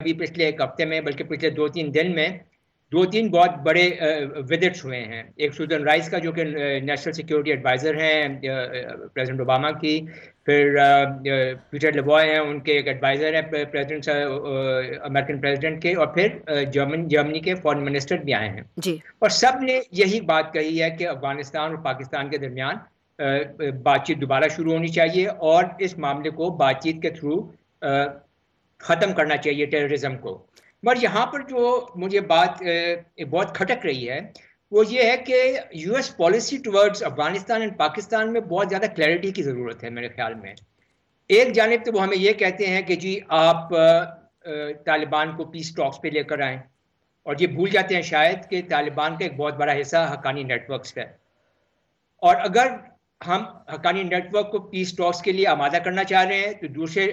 ابھی پچھلے ایک ہفتے میں بلکہ پچھلے 2-3 دن میں 2-3 بہت بڑے وزٹس ہوئے ہیں. ایک سوزن رائس کا جو کہ نیشنل سیکیورٹی ایڈوائزر ہیں پریزیڈنٹ اوباما کی, پھر پیٹر لیوائے ہیں ان کے ایک ایڈوائزر ہیں پریزیڈنٹ امریکن پریزیڈنٹ کے, اور پھر جرمنی کے فارن منسٹر بھی آئے ہیں جی. اور سب نے یہی بات کہی ہے کہ افغانستان اور پاکستان کے درمیان بات چیت دوبارہ شروع ہونی چاہیے اور اس معاملے کو بات چیت کے تھرو ختم کرنا چاہیے ٹیررزم کو. مگر یہاں پر جو مجھے بات بہت کھٹک رہی ہے وہ یہ ہے کہ U S policy towards Afghanistan and Pakistan میں بہت زیادہ کلیئرٹی کی ضرورت ہے میرے خیال میں. ایک جانب تو وہ ہمیں یہ کہتے ہیں کہ جی آپ طالبان کو پیس ٹاکس پہ لے کر آئیں, اور یہ بھول جاتے ہیں شاید کہ طالبان کا ایک بہت بڑا حصہ حقانی نیٹ ورکس ہے, اور اگر ہم حقانی نیٹ ورک کو پیس ٹاکس کے لیے آمادہ کرنا چاہ رہے ہیں تو دوسرے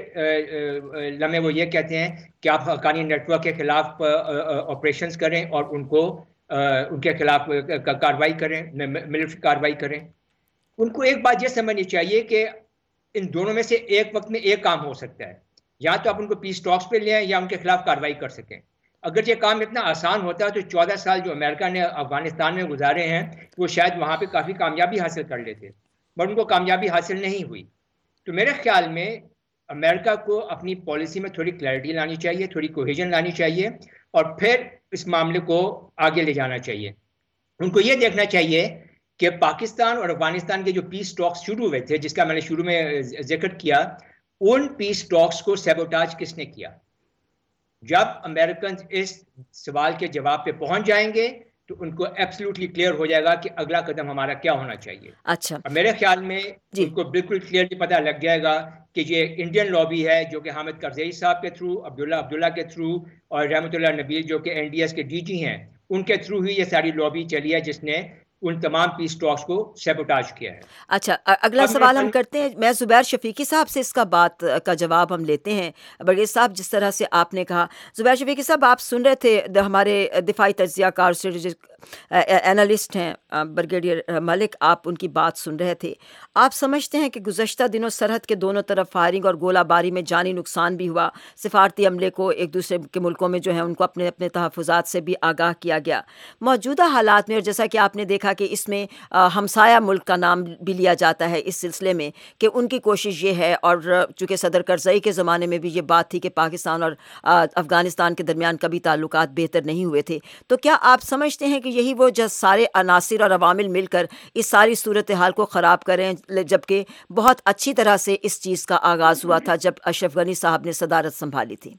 لمحے وہ یہ کہتے ہیں کہ آپ حقانی نیٹ ورک کے خلاف آپریشنز کریں اور ان کے خلاف کارروائی کریں, ملٹری کارروائی کریں. ان کو ایک بات یہ سمجھنی چاہیے کہ ان دونوں میں سے ایک وقت میں ایک کام ہو سکتا ہے, یا تو آپ ان کو پیس ٹاکس پہ لے آئیں یا ان کے خلاف کارروائی کر سکیں. اگر یہ کام اتنا آسان ہوتا تو 14 سال جو امریکہ نے افغانستان میں گزارے ہیں وہ شاید وہاں پہ کافی کامیابی حاصل کر لیتے, مگر ان کو کامیابی حاصل نہیں ہوئی. تو میرے خیال میں امریکہ کو اپنی پالیسی میں تھوڑی کلیئرٹی لانی چاہیے, تھوڑی کوہیژن لانی چاہیے, اور پھر اس معاملے کو آگے لے جانا چاہیے. ان کو یہ دیکھنا چاہیے کہ پاکستان اور افغانستان کے جو پیس ٹاکس شروع ہوئے تھے, جس کا میں نے شروع میں ذکر کیا, ان پیس ٹاکس کو سیبوٹاج کس نے کیا. جب امریکنز اس سوال کے جواب پہ پہنچ جائیں گے تو ان کو ایبسلیوٹلی کلیئر ہو جائے گا کہ اگلا قدم ہمارا کیا ہونا چاہیے. اچھا. اور میرے خیال میں جی. ان کو بالکل کلیئرلی پتہ لگ جائے گا کہ یہ انڈین لابی ہے جو کہ حامد کرزئی صاحب کے تھرو, عبداللہ کے تھرو, اور رحمت اللہ نبیل جو کہ این ڈی ایس کے ڈی جی ہیں, ان کے تھرو ہی یہ ساری لابی چلی ہے جس نے ان تمام پیس ٹاکس کو سیبوٹاج کیا ہے. اچھا, اگلا سوال ہم کرتے ہیں. میں زبیر شفیقی صاحب سے اس کا بات کا جواب ہم لیتے ہیں. برگیڈیئر صاحب, جس طرح سے آپ نے کہا, زبیر شفیقی صاحب آپ سن رہے تھے ہمارے دفاعی تجزیہ کار اینالسٹ ہیں برگیڈیئر ملک, آپ ان کی بات سن رہے تھے. آپ سمجھتے ہیں کہ گزشتہ دنوں سرحد کے دونوں طرف فائرنگ اور گولہ باری میں جانی نقصان بھی ہوا, سفارتی عملے کو ایک دوسرے کے ملکوں میں جو ہے ان کو اپنے اپنے تحفظات سے بھی آگاہ کیا گیا. موجودہ حالات میں, اور جیسا کہ آپ نے دیکھا کہ اس میں ہمسایہ ملک کا نام بھی لیا جاتا ہے اس سلسلے میں کہ ان کی کوشش یہ ہے, اور چونکہ صدر کرزئی کے زمانے میں بھی یہ بات تھی کہ پاکستان اور افغانستان کے درمیان کبھی تعلقات بہتر نہیں ہوئے تھے, تو کیا آپ سمجھتے ہیں کہ یہی وہ سارے عناصر اور عوامل مل کر اس ساری صورتحال کو خراب کریں, جبکہ بہت اچھی طرح سے اس چیز کا آغاز ہوا تھا جب اشرف غنی صاحب نے صدارت سنبھالی تھی؟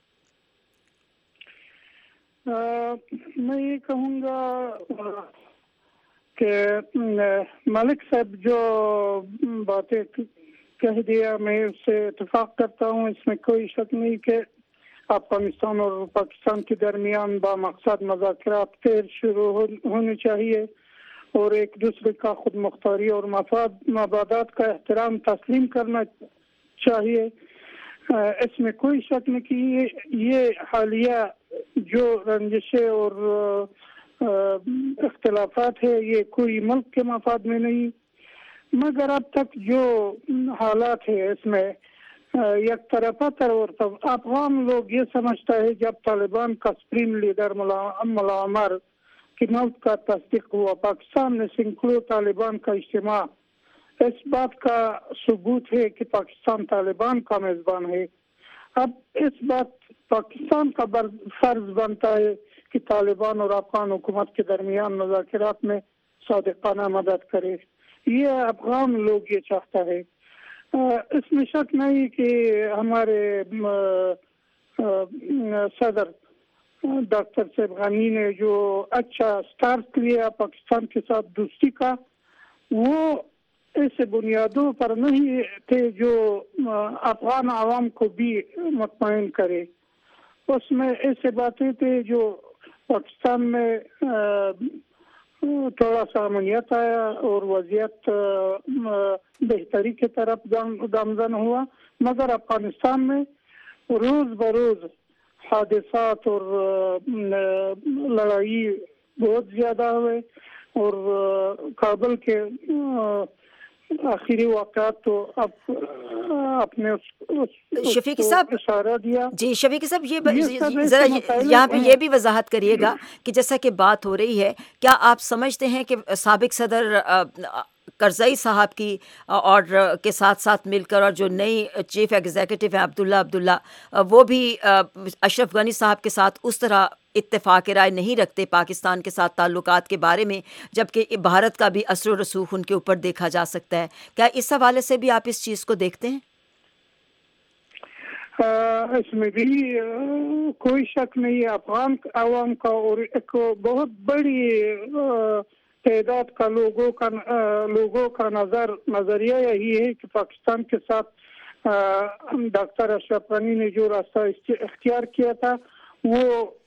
میں یہ کہوں گا کہ ملک صاحب جو باتیں کہہ دیا میں اس سے اتفاق کرتا ہوں. اس میں کوئی شک نہیں کہ افغانستان اور پاکستان کے درمیان بامقصد مذاکرات پھر شروع ہونے چاہیے اور ایک دوسرے کا خود مختاری اور مفادات کا احترام تسلیم کرنا چاہیے. اس میں کوئی شک نہیں کہ یہ حالیہ جو رنجشیں اور اختلافات ہے یہ کوئی ملک کے مفاد میں نہیں, مگر اب تک جو حالات ہے اس میں یک طرفہ طور پر افغان لوگ یہ سمجھتا ہے جب طالبان کا سپریم لیڈر ملا عمر کی موت کا تصدیق ہوا, پاکستان نے سینکڑوں طالبان کا اجتماع, اس بات کا ثبوت ہے کہ پاکستان طالبان کا میزبان ہے. اب اس بات پاکستان کا فرض بنتا ہے کہ طالبان اور افغان حکومت کے درمیان مذاکرات میں صادقانہ مدد کرے. یہ افغان لوگ یہ چاہتا ہے. اس میں شک نہیں کہ ہمارے صدر ڈاکٹر صاحب غنی نے جو اچھا سٹارٹ لیا پاکستان کے ساتھ دوستی کا, وہ ایسے بنیادوں پر نہیں تھے جو افغان عوام کو بھی مطمئن کرے. اس میں ایسے باتیں تھے جو پاکستان میں تھوڑا سا امنیت آیا اور وضعیت بہتری کی طرف گامزن ہوا, مگر افغانستان میں روز بروز حادثات اور لڑائی بہت زیادہ ہوئے اور کابل کے आखिरी वाक़यात तो आपने शफीकी उसको साहब इशारा दिया। जी, शफीकी साहब ये सब ज़रा ऐसे मसाइल यहाँ पे ये भी वज़ाहत करिएगा कि जैसा कि बात हो रही है, क्या आप समझते हैं कि साबिक़ सदर करज़ई साहब की और के साथ-साथ मिलकर और जो नई चीफ़ एग्ज़ीक्यूटिव हैं अब्दुल्ला वो भी अशरफ गनी साहब के साथ उस तरह इत्तेफ़ाक़ राय नहीं रखते पाकिस्तान के साथ ताल्लुकात के बारे में, जबकि भारत का भी असर व रसूख़ उनके ऊपर देखा जा सकता है। क्या इस हवाले से भी आप इस चीज़ को देखते हैं? इसमें भी कोई शक नहीं है। अफगान अवाम का और एक बहुत बड़ी तादाद का लोगों का नजरिया यही है कि पाकिस्तान के साथ डॉक्टर अशरफ गनी ने जो रास्ता इख्तियार किया था वो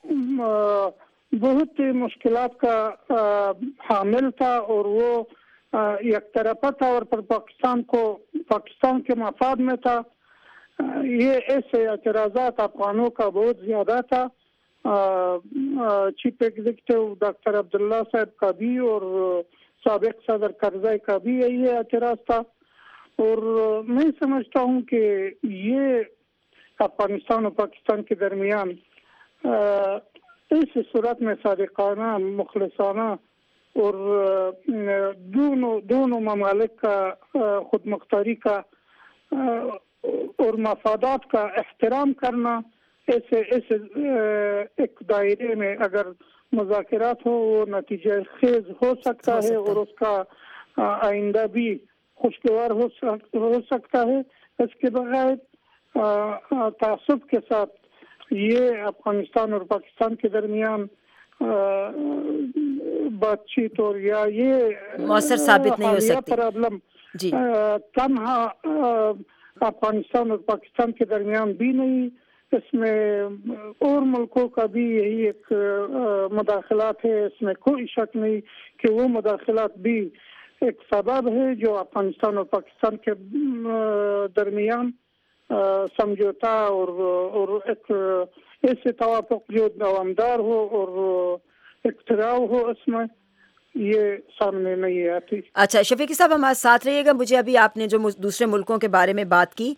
बहुत ही मुश्किलात का हामिल था और वो एक तरफा तौर पर पाकिस्तान के मफाद में था। ये ऐसे एतराज़ात अफगानों का बहुत ज़्यादा था। चीफ एग्जीक्यूटिव डॉक्टर अब्दुल्ला साहब का भी और साबिक़ सदर करज़ई का भी यही एतराज़ था। और मैं समझता हूँ कि ये अफगानिस्तान और पाकिस्तान के दरमियान इस सूरत में सादिक़ाना, मुखलिसाना और दोनों ममालिक का खुद मुख्तारी का और मफादात का एहतराम करना, ऐसे एक दायरे में अगर मुज़ाकरात हो वो नतीजा खेज हो सकता है और उसका आइंदा भी खुशगवार हो सकता है। इसके बगैर तासुब के साथ ये अफगानिस्तान और पाकिस्तान के दरमियान बातचीत और या ये मौसर साबित नहीं हो सकती प्रॉब्लम जी। तन्हा अफगानिस्तान और पाकिस्तान के दरमियान भी नहीं, इसमें और मुल्कों का भी यही एक मुदाखलात है। इसमें कोई शक नहीं कि वो मुदाखलात भी एक सबब है जो अफगानिस्तान और पाकिस्तान के दरमियान समझौता और एक ऐसे तवाफ़ुक़ जो दवामदार हो और इख्तिराव हो, इसमें ये सामने नहीं आती। अच्छा शफीकी साहब हमारे साथ रहिएगा। मुझे अभी आपने जो दूसरे मुल्कों के बारे में बात की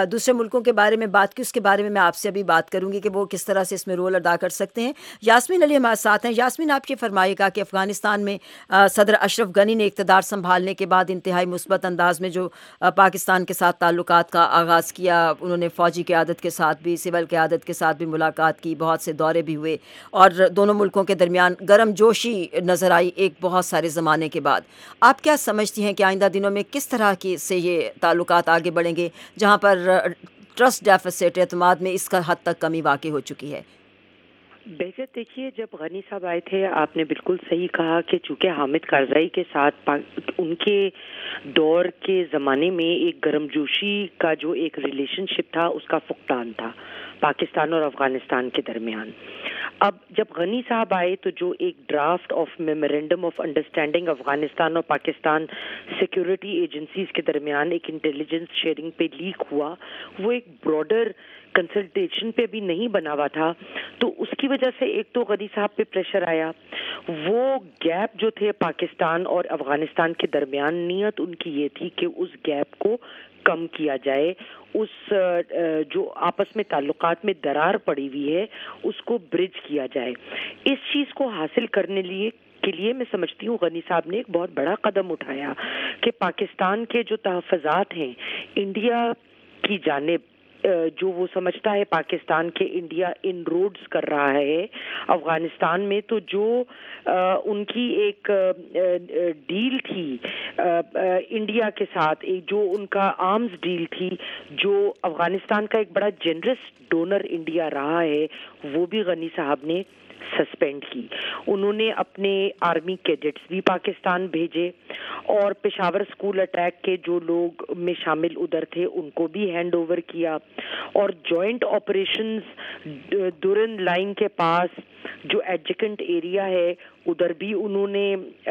उसके बारे में मैं आपसे अभी बात करूंगी कि वो किस तरह से इसमें रोल अदा कर सकते हैं। यास्मीन अली हमारे साथ हैं। यास्मीन, आप ये फरमाइएगा कि अफ़गानिस्तान में सदर अशरफ गनी ने इक़्तिदार संभालने के बाद इंतहाई मुस्बत अंदाज में जो पाकिस्तान के साथ ताल्लुकात का आगाज़ किया, उन्होंने फ़ौजी क़यादत के साथ भी, सिविल क़यादत के साथ भी मुलाकात की, बहुत से दौरे भी हुए और दोनों मुल्कों के दरमियान गर्म जोशी नज़र आई एक बहुत सारे ज़माने के बाद। आप क्या समझती हैं कि आइंदा दिनों में किस तरह की से ये ताल्लुकात आगे बढ़ेंगे जहाँ पर ट्रस्ट डेफिसिट एतमाद में इसका हद तक कमी वाक़ई हो चुकी है? बेहतर देखिए, जब गनी साहब आए थे आपने बिल्कुल सही कहा कि चूँकि हामिद करज़ई के साथ उनके दौर के ज़माने में एक गर्मजोशी का जो एक रिलेशनशिप था उसका फुकदान था पाकिस्तान और अफ़गानिस्तान के दरमियान। अब जब गनी साहब आए तो जो एक draft of memorandum of understanding Afghanistan और पाकिस्तान सिक्योरिटी एजेंसीज के दरमियान एक इंटेलिजेंस शेयरिंग पे लीक हुआ, वो एक ब्रॉडर कंसल्टेशन पे भी नहीं बना हुआ था। तो उसकी वजह से एक तो गनी साहब पे प्रेशर आया, वो गैप जो थे पाकिस्तान और अफ़गानिस्तान के दरमियान, नीयत उनकी ये थी कि उस गैप को कम किया जाए, उस जो आपस में ताल्लुकात में दरार पड़ी हुई है उसको ब्रिज किया जाए। इस चीज़ को हासिल करने के लिए मैं समझती हूँ गनी साहब ने एक बहुत बड़ा कदम उठाया कि पाकिस्तान के जो तहफ़्फ़ुज़ात हैं इंडिया की जानिब, जो वो समझता है पाकिस्तान के इंडिया इनरोड्स कर रहा है अफ़गानिस्तान में, तो जो उनकी एक डील थी इंडिया के साथ, एक जो उनका आर्म्स डील थी, जो अफ़गानिस्तान का एक बड़ा जेनरस डोनर इंडिया रहा है, वो भी गनी साहब ने सस्पेंड की। उन्होंने अपने आर्मी कैडेट्स भी पाकिस्तान भेजे और पेशावर स्कूल अटैक के जो लोग में शामिल उधर थे उनको भी हैंड ओवर किया और जॉइंट ऑपरेशंस दुरन लाइन के पास जो एडजेकेंट एरिया है उधर भी उन्होंने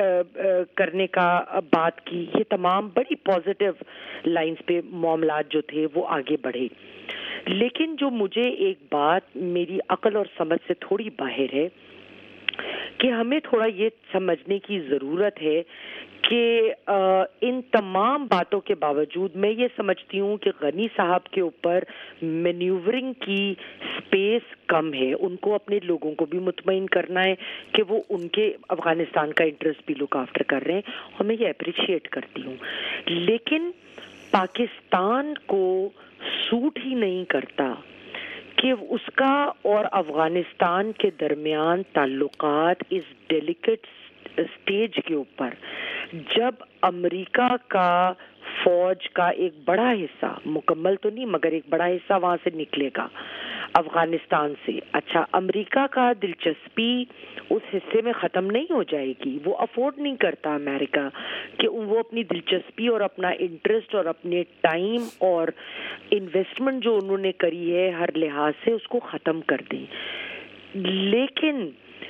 करने का बात की। ये तमाम बड़ी पॉजिटिव लाइंस पे मामलात जो थे वो आगे बढ़े। लेकिन जो मुझे एक बात मेरी अकल और समझ से थोड़ी बाहर है کہ ہمیں تھوڑا یہ سمجھنے کی ضرورت ہے کہ ان تمام باتوں کے باوجود میں یہ سمجھتی ہوں کہ غنی صاحب کے اوپر مینیورنگ کی سپیس کم ہے. ان کو اپنے لوگوں کو بھی مطمئن کرنا ہے کہ وہ ان کے افغانستان کا انٹرسٹ بھی لک آفٹر کر رہے ہیں, اور میں یہ اپریشیٹ کرتی ہوں. لیکن پاکستان کو سوٹ ہی نہیں کرتا کہ اس کا اور افغانستان کے درمیان تعلقات اس ڈیلیکیٹ اسٹیج کے اوپر, جب امریکہ کا فوج کا ایک بڑا حصہ, مکمل تو نہیں مگر ایک بڑا حصہ وہاں سے نکلے گا افغانستان سے. اچھا, امریکہ کا دلچسپی اس حصے میں ختم نہیں ہو جائے گی. وہ افورڈ نہیں کرتا امریکہ کہ وہ اپنی دلچسپی اور اپنا انٹرسٹ اور اپنے ٹائم اور انویسٹمنٹ جو انہوں نے کری ہے ہر لحاظ سے اس کو ختم کر دیں. لیکن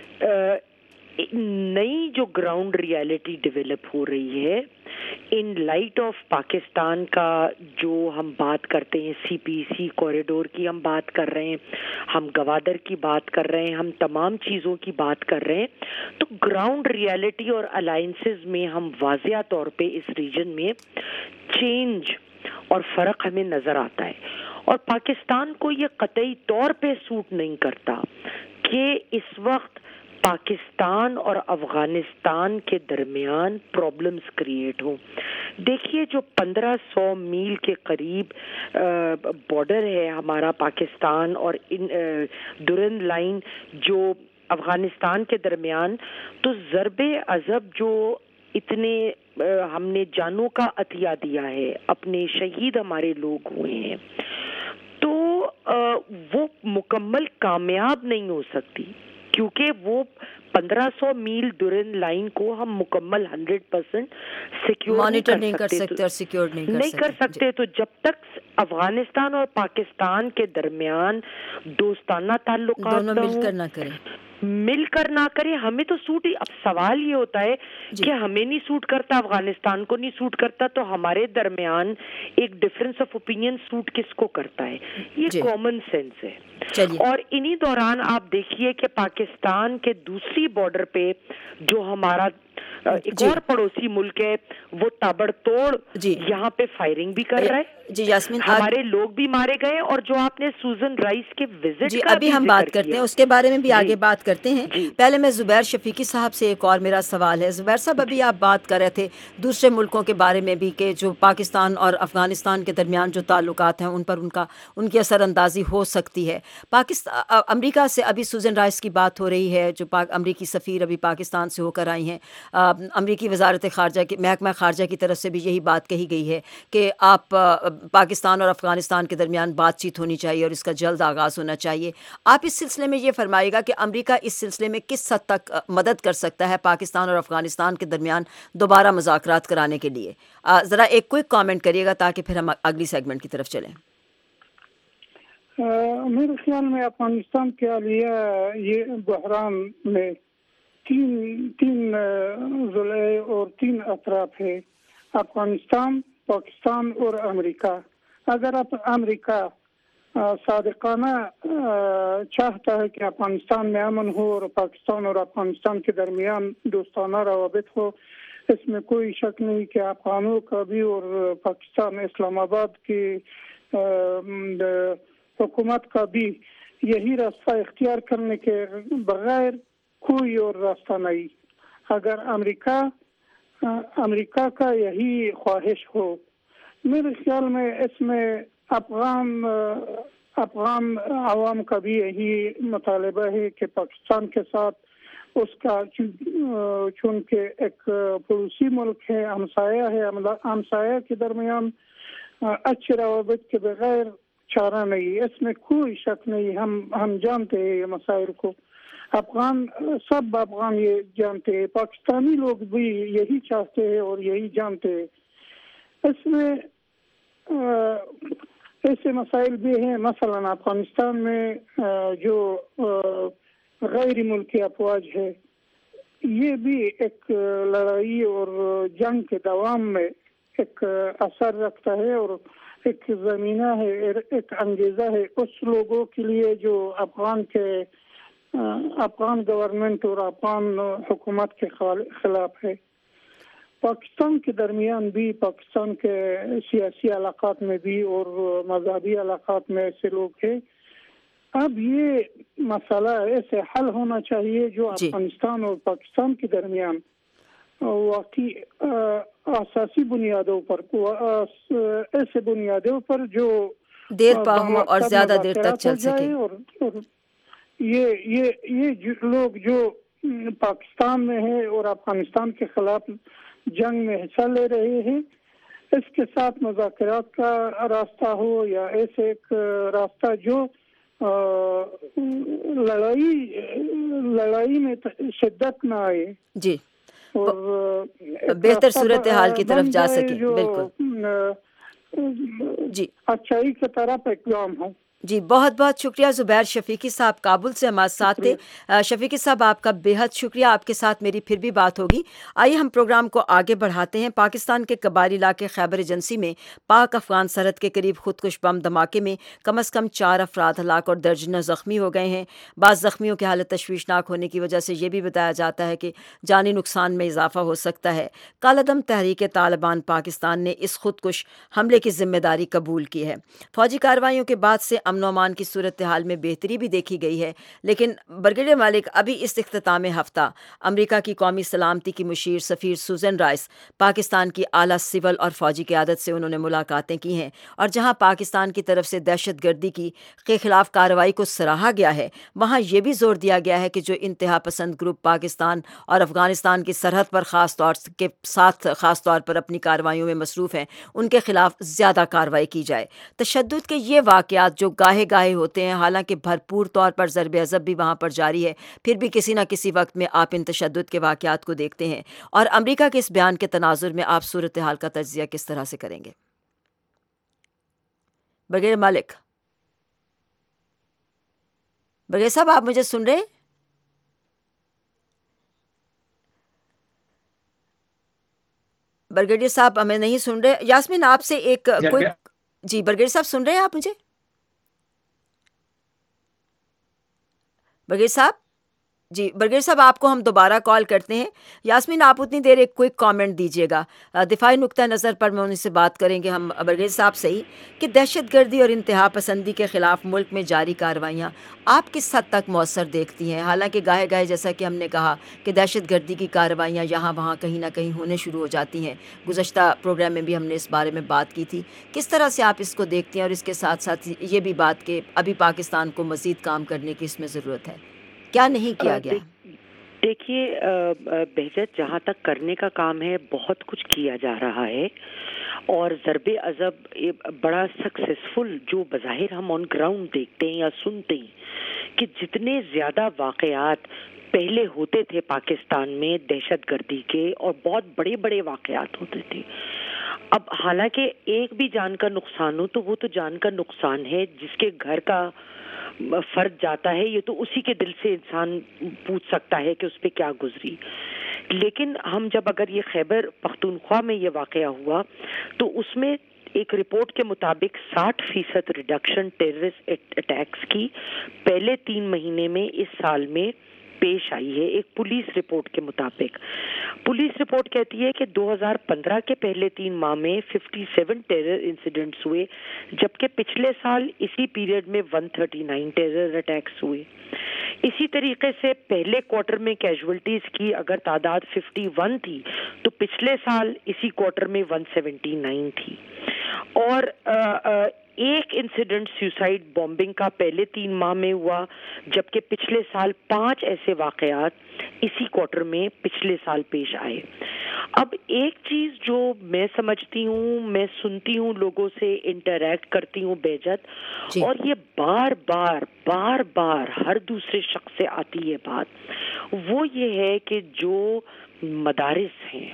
نئی جو گراؤنڈ ریالٹی ڈیولپ ہو رہی ہے ان لائٹ آف پاکستان کا, جو ہم بات کرتے ہیں سی پی سی کوریڈور کی ہم بات کر رہے ہیں, ہم گوادر کی بات کر رہے ہیں, ہم تمام چیزوں کی بات کر رہے ہیں, تو گراؤنڈ ریالٹی اور الائنسز میں ہم واضح طور پہ اس ریجن میں چینج اور فرق ہمیں نظر آتا ہے. اور پاکستان کو یہ قطعی طور پہ سوٹ نہیں کرتا کہ اس وقت پاکستان اور افغانستان کے درمیان پرابلمز کریٹ ہوں. دیکھیے جو 1500 میل کے قریب بارڈر ہے ہمارا پاکستان اور ڈورن لائن جو افغانستان کے درمیان, تو ضرب عذب جو اتنے ہم نے جانوں کا عطیہ دیا ہے, اپنے شہید ہمارے لوگ ہوئے ہیں, تو وہ مکمل کامیاب نہیں ہو سکتی کیونکہ وہ 1500 میل ڈورن لائن کو ہم مکمل 100% سیکیور مانیٹر نہیں کر سکتے اور سیکیور نہیں کر سکتے. تو جب تک افغانستان اور پاکستان کے درمیان دوستانہ تعلقات دونوں مل کر نہ کریں, ہمیں تو سوٹ ہی. اب سوال یہ ہوتا ہے کہ ہمیں نہیں سوٹ کرتا, افغانستان کو نہیں سوٹ کرتا, تو ہمارے درمیان ایک ڈفرنس آف اوپینین سوٹ کس کو کرتا ہے؟ یہ کامن سینس ہے. اور انہی دوران آپ دیکھیے کہ پاکستان کے دوسری بارڈر پہ جو ہمارا ایک اور پڑوسی ملک ہے وہ تابڑ توڑ یہاں پہ فائرنگ بھی کر رہا ہے. یاسمین, ہمارے لوگ بھی مارے گئے, اور جو آپ نے سوزن رائس کے وزٹ کا ابھی ہم بات کرتے ہیں اس کے بارے میں بھی آگے بات کرتے ہیں. پہلے میں زبیر شفیقی صاحب سے ایک اور میرا سوال ہے. زبیر صاحب, ابھی آپ بات کر رہے تھے دوسرے ملکوں کے بارے میں بھی کہ جو پاکستان اور افغانستان کے درمیان جو تعلقات ہیں ان پر ان کی اثر اندازی ہو سکتی ہے. امریکہ سے ابھی سوزن رائس کی بات ہو رہی ہے, جو امریکی سفیر ابھی پاکستان سے ہو کر آئی ہیں. امریکی وزارت خارجہ کی محکمہ خارجہ کی طرف سے بھی یہی بات کہی گئی ہے کہ آپ پاکستان اور افغانستان کے درمیان بات چیت ہونی چاہیے اور اس کا جلد آغاز ہونا چاہیے. آپ اس سلسلے میں یہ فرمائیے گا کہ امریکہ اس سلسلے میں کس حد تک مدد کر سکتا ہے پاکستان اور افغانستان کے درمیان دوبارہ مذاکرات کرانے کے لیے؟ ذرا ایک کوئک کامنٹ کریے گا تاکہ پھر ہم اگلی سیگمنٹ کی طرف چلیں. میرے خیال میں افغانستان کے عالیہ یہ بحران میں تین ضلع اور 3 اطراف ہے, افغانستان, پاکستان اور امریکہ. اگر امریکہ صادقانہ چاہتا ہے کہ افغانستان میں امن ہو اور پاکستان اور افغانستان کے درمیان دوستانہ روابط ہو, اس میں کوئی شک نہیں کہ افغانوں کا بھی اور پاکستان اسلام آباد کی حکومت کا بھی یہی راستہ اختیار کرنے کے بغیر کوئی اور راستہ نہیں. اگر امریکہ کا یہی خواہش ہو, میرے خیال میں اس میں افغان عوام کا بھی یہی مطالبہ ہے کہ پاکستان کے ساتھ اس کا چونکہ ایک پڑوسی ملک ہے, ہمسایہ کے درمیان اچھے روابط کے بغیر چارہ نہیں. اس میں کوئی شک نہیں, ہم جانتے ہیں یہ مسائل کو, سب افغان یہ جانتے ہیں, پاکستانی لوگ بھی یہی چاہتے ہیں اور یہی جانتے ہیں. اس میں ایسے مسائل بھی ہیں, مثلا افغانستان میں جو غیر ملکی افواج ہے یہ بھی ایک لڑائی اور جنگ کے دوام میں ایک اثر رکھتا ہے اور ایک زمینہ ہے, ایک انگیزہ ہے اس لوگوں کے لیے جو افغان کے افغان گورنمنٹ اور افغان حکومت کے خلاف ہے. پاکستان کے درمیان بھی، پاکستان کے سیاسی علاقات میں بھی اور مذہبی علاقات میں ایسے لوگ ہیں. اب یہ مسئلہ ایسے حل ہونا چاہیے جو افغانستان اور پاکستان کے درمیان واقعی اساسی بنیادوں پر، ایسے بنیادوں پر جو دیر پا ہو اور زیادہ دیر تک چل سکے. اور یہ لوگ جو پاکستان میں ہے اور افغانستان کے خلاف جنگ میں حصہ لے رہے ہیں، اس کے ساتھ مذاکرات کا راستہ ہو یا ایسے ایک راستہ جو لڑائی میں شدت نہ آئے جی اور بہتر صورتحال کی طرف جا سکے. بالکل جی، اچھائی کی طرف اقدام ہو. جی بہت بہت شکریہ زبیر شفیقی صاحب، کابل سے ہمارے ساتھ تھے. شفیقی صاحب آپ کا بہت شکریہ، آپ کے ساتھ میری پھر بھی بات ہوگی. آئیے ہم پروگرام کو آگے بڑھاتے ہیں. پاکستان کے قبائلی علاقے خیبر ایجنسی میں پاک افغان سرحد کے قریب خودکش بم دھماکے میں کم از کم 4 افراد ہلاک اور درجنوں زخمی ہو گئے ہیں. بعض زخمیوں کی حالت تشویشناک ہونے کی وجہ سے یہ بھی بتایا جاتا ہے کہ جانی نقصان میں اضافہ ہو سکتا ہے. کالعدم تحریک طالبان پاکستان نے اس خودکش حملے کی ذمہ داری قبول کی ہے. فوجی کارروائیوں کے بعد سے امن و امان کی صورتحال میں بہتری بھی دیکھی گئی ہے، لیکن برگیڈیئر مالک ابھی اس اختتام ہفتہ امریکہ کی قومی سلامتی کی مشیر سفیر سوزن رائس پاکستان کی اعلیٰ سول اور فوجی قیادت سے انہوں نے ملاقاتیں کی ہیں، اور جہاں پاکستان کی طرف سے دہشت گردی کے خلاف کارروائی کو سراہا گیا ہے، وہاں یہ بھی زور دیا گیا ہے کہ جو انتہا پسند گروپ پاکستان اور افغانستان کی سرحد پر خاص طور پر اپنی کارروائیوں میں مصروف ہیں، ان کے خلاف زیادہ کارروائی کی جائے. تشدد کے یہ واقعات جو گاہے ہوتے ہیں، حالانکہ بھرپور طور پر ضرب عضب بھی وہاں پر جاری ہے، پھر بھی کسی نہ کسی وقت میں آپ ان تشدد کے واقعات کو دیکھتے ہیں. اور امریکہ کے اس بیان کے تناظر میں آپ صورتحال کا تجزیہ کس طرح سے کریں گے؟ برگیڈیئر مالک، برگیڈیئر صاحب آپ مجھے سن رہے ہیں؟ برگیڈیئر صاحب ہمیں نہیں سن رہے. یاسمین آپ سے ایک کوئی جی برگیڈیئر صاحب سن رہے ہیں آپ مجھے؟ برگیڈیئر صاحب، جی برگیڈیئر صاحب آپ کو ہم دوبارہ کال کرتے ہیں. یاسمین آپ اتنی دیر ایک کوئک کامنٹ دیجیے گا. دفاعی نقطہ نظر پر میں ان سے بات کریں گے ہم برگیڈیئر صاحب سے ہی کہ دہشت گردی اور انتہا پسندی کے خلاف ملک میں جاری کارروائیاں آپ کس حد تک مؤثر دیکھتی ہیں؟ حالانکہ گاہے گاہے جیسا کہ ہم نے کہا کہ دہشت گردی کی کارروائیاں یہاں وہاں کہیں نہ کہیں ہونے شروع ہو جاتی ہیں. گزشتہ پروگرام میں بھی ہم نے اس بارے میں بات کی تھی. کس طرح سے آپ اس کو دیکھتی ہیں، اور اس کے ساتھ ساتھ یہ بھی بات کہ ابھی پاکستان کو مزید کام کرنے کی اس میں ضرورت ہے، کیا نہیں کیا گیا؟ دیکھیے بہجت، جہاں تک کرنے کا کام ہے بہت کچھ کیا جا رہا ہے، اور ضرب عضب بڑا سکسیسفل جو بظاہر ہم آن گراؤنڈ دیکھتے ہیں یا سنتے ہیں کہ جتنے زیادہ واقعات پہلے ہوتے تھے پاکستان میں دہشت گردی کے، اور بہت بڑے بڑے واقعات ہوتے تھے، اب حالانکہ ایک بھی جان کا نقصان ہو تو وہ تو جان کا نقصان ہے. جس کے گھر کا فرد جاتا ہے یہ تو اسی کے دل سے انسان پوچھ سکتا ہے کہ اس پہ کیا گزری. لیکن ہم جب اگر یہ خیبر پختونخوا میں یہ واقعہ ہوا تو اس میں ایک رپورٹ کے مطابق 60% ریڈکشن ٹیررسٹ اٹیکس کی پہلے 3 مہینے میں اس سال میں پیش آئی ہے. ایک پولیس رپورٹ کے مطابق پولیس رپورٹ کہتی ہے کہ 2015 کے پہلے 3 ماہ میں 57 ٹیرر انسیڈنٹس ہوئے، جبکہ پچھلے سال اسی پیریڈ میں 139 ٹیرر اٹیکس ہوئے. اسی طریقے سے پہلے کوارٹر میں کیجولٹیز کی اگر تعداد 51 تھی تو پچھلے سال اسی کوارٹر میں 179 تھی. اور ایک انسیڈنٹ سیوسائڈ بامبنگ کا پہلے 3 ماہ میں ہوا، جبکہ پچھلے سال 5 ایسے واقعات اسی کوارٹر میں پچھلے سال پیش آئے. اب ایک چیز جو میں سمجھتی ہوں، میں سنتی ہوں لوگوں سے، انٹریکٹ کرتی ہوں بہجت، اور یہ بار بار ہر دوسرے شخص سے آتی ہے بات، وہ یہ ہے کہ جو مدارس ہیں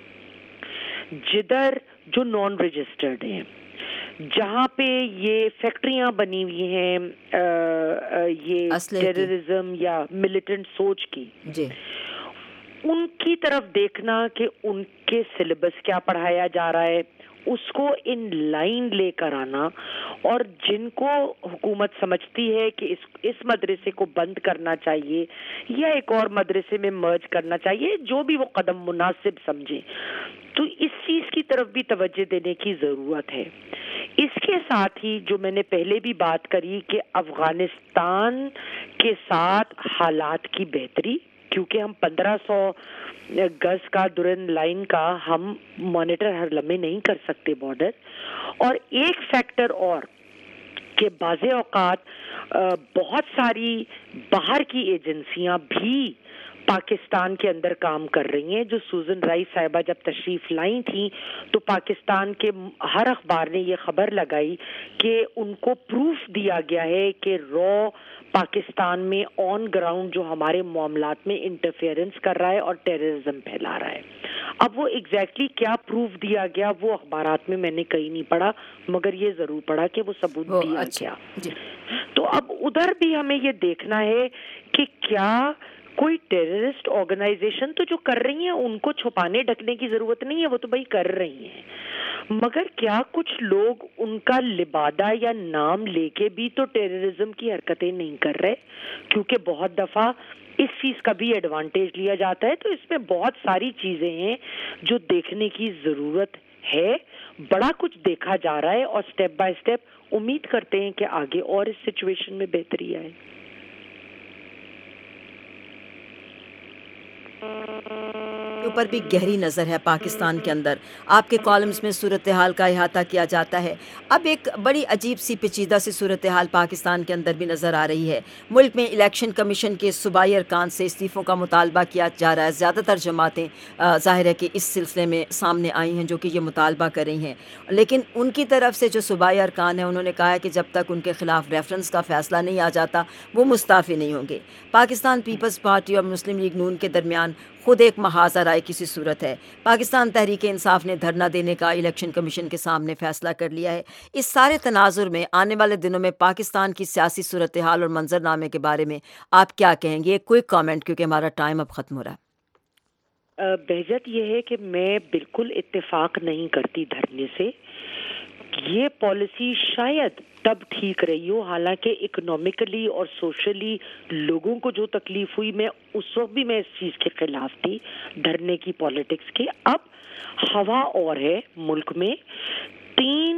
جدھر جو نان رجسٹرڈ ہیں، جہاں پہ یہ فیکٹریاں بنی ہوئی ہیں یہ ٹیررزم یا ملیٹنٹ سوچ کی، ان کی طرف دیکھنا کہ ان کے سلیبس کیا پڑھایا جا رہا ہے اس کو ان لائن لے کر آنا، اور جن کو حکومت سمجھتی ہے کہ اس مدرسے کو بند کرنا چاہیے یا ایک اور مدرسے میں مرج کرنا چاہیے، جو بھی وہ قدم مناسب سمجھے، تو اس چیز کی طرف بھی توجہ دینے کی ضرورت ہے۔ اس کے ساتھ ہی جو میں نے پہلے بھی بات کری کہ افغانستان کے ساتھ حالات کی بہتری، کیونکہ ہم 1500 گز کا درن لائن کا ہم مانیٹر ہر لمحے نہیں کر سکتے بارڈر، اور ایک فیکٹر اور کہ بعض اوقات بہت ساری باہر کی ایجنسیاں بھی پاکستان کے اندر کام کر رہی ہیں۔ جو سوزن رائس صاحبہ جب تشریف لائی تھیں تو پاکستان کے ہر اخبار نے یہ خبر لگائی کہ ان کو پروف دیا گیا ہے کہ رو پاکستان میں آن گراؤنڈ جو ہمارے معاملات میں انٹرفیئرنس کر رہا ہے اور ٹیررزم پھیلا رہا ہے۔ اب وہ ایگزیکٹلی کیا پروف دیا گیا وہ اخبارات میں نے کہیں نہیں پڑھا، مگر یہ ضرور پڑھا کہ وہ ثبوت دیا گیا۔ تو اب ادھر بھی ہمیں یہ دیکھنا ہے کہ کیا کوئی ٹیررسٹ آرگنائزیشن تو جو کر رہی ہیں ان کو چھپانے ڈھکنے کی ضرورت نہیں ہے، وہ تو بھائی کر رہی ہیں، مگر کیا کچھ لوگ ان کا لبادہ یا نام لے کے بھی تو ٹیررزم کی حرکتیں نہیں کر رہے؟ کیونکہ بہت دفعہ اس چیز کا بھی ایڈوانٹیج لیا جاتا ہے۔ تو اس میں بہت ساری چیزیں ہیں جو دیکھنے کی ضرورت ہے۔ بڑا کچھ دیکھا جا رہا ہے اور سٹیپ بائی سٹیپ امید کرتے ہیں کہ آگے اور اس سچویشن میں بہتری آئے۔ اوپر بھی گہری نظر ہے پاکستان کے اندر، آپ کے کالمز میں صورتحال کا احاطہ کیا جاتا ہے۔ اب ایک بڑی عجیب سی پیچیدہ سی صورتحال پاکستان کے اندر بھی نظر آ رہی ہے۔ ملک میں الیکشن کمیشن کے صوبائی ارکان سے استعفوں کا مطالبہ کیا جا رہا ہے۔ زیادہ تر جماعتیں ظاہر ہے کہ اس سلسلے میں سامنے آئی ہیں جو کہ یہ مطالبہ کر رہی ہیں، لیکن ان کی طرف سے جو صوبائی ارکان ہیں انہوں نے کہا ہے کہ جب تک ان کے خلاف ریفرنس کا فیصلہ نہیں آ جاتا وہ مستعفی نہیں ہوں گے۔ پاکستان پیپلز پارٹی اور مسلم لیگ نون کے درمیان خود ایک محاذ رائے کی سی صورت ہے۔ پاکستان تحریک انصاف نے دھرنا دینے کا الیکشن کمیشن کے سامنے فیصلہ کر لیا ہے۔ اس سارے تناظر میں آنے والے دنوں میں پاکستان کی سیاسی صورتحال اور منظرنامے کے بارے میں آپ کیا کہیں گے؟ ایک کوئک کامنٹ، کیونکہ ہمارا ٹائم اب ختم ہو رہا ہے۔ بہجت یہ ہے کہ میں بالکل اتفاق نہیں کرتی دھرنے سے۔ یہ پالیسی شاید تب ٹھیک رہی ہو، حالانکہ اکنامکلی اور سوشلی لوگوں کو جو تکلیف ہوئی، میں اس وقت بھی میں اس چیز کے خلاف تھی، دھرنے کی پالیٹکس کی۔ اب ہوا اور ہے ملک میں 3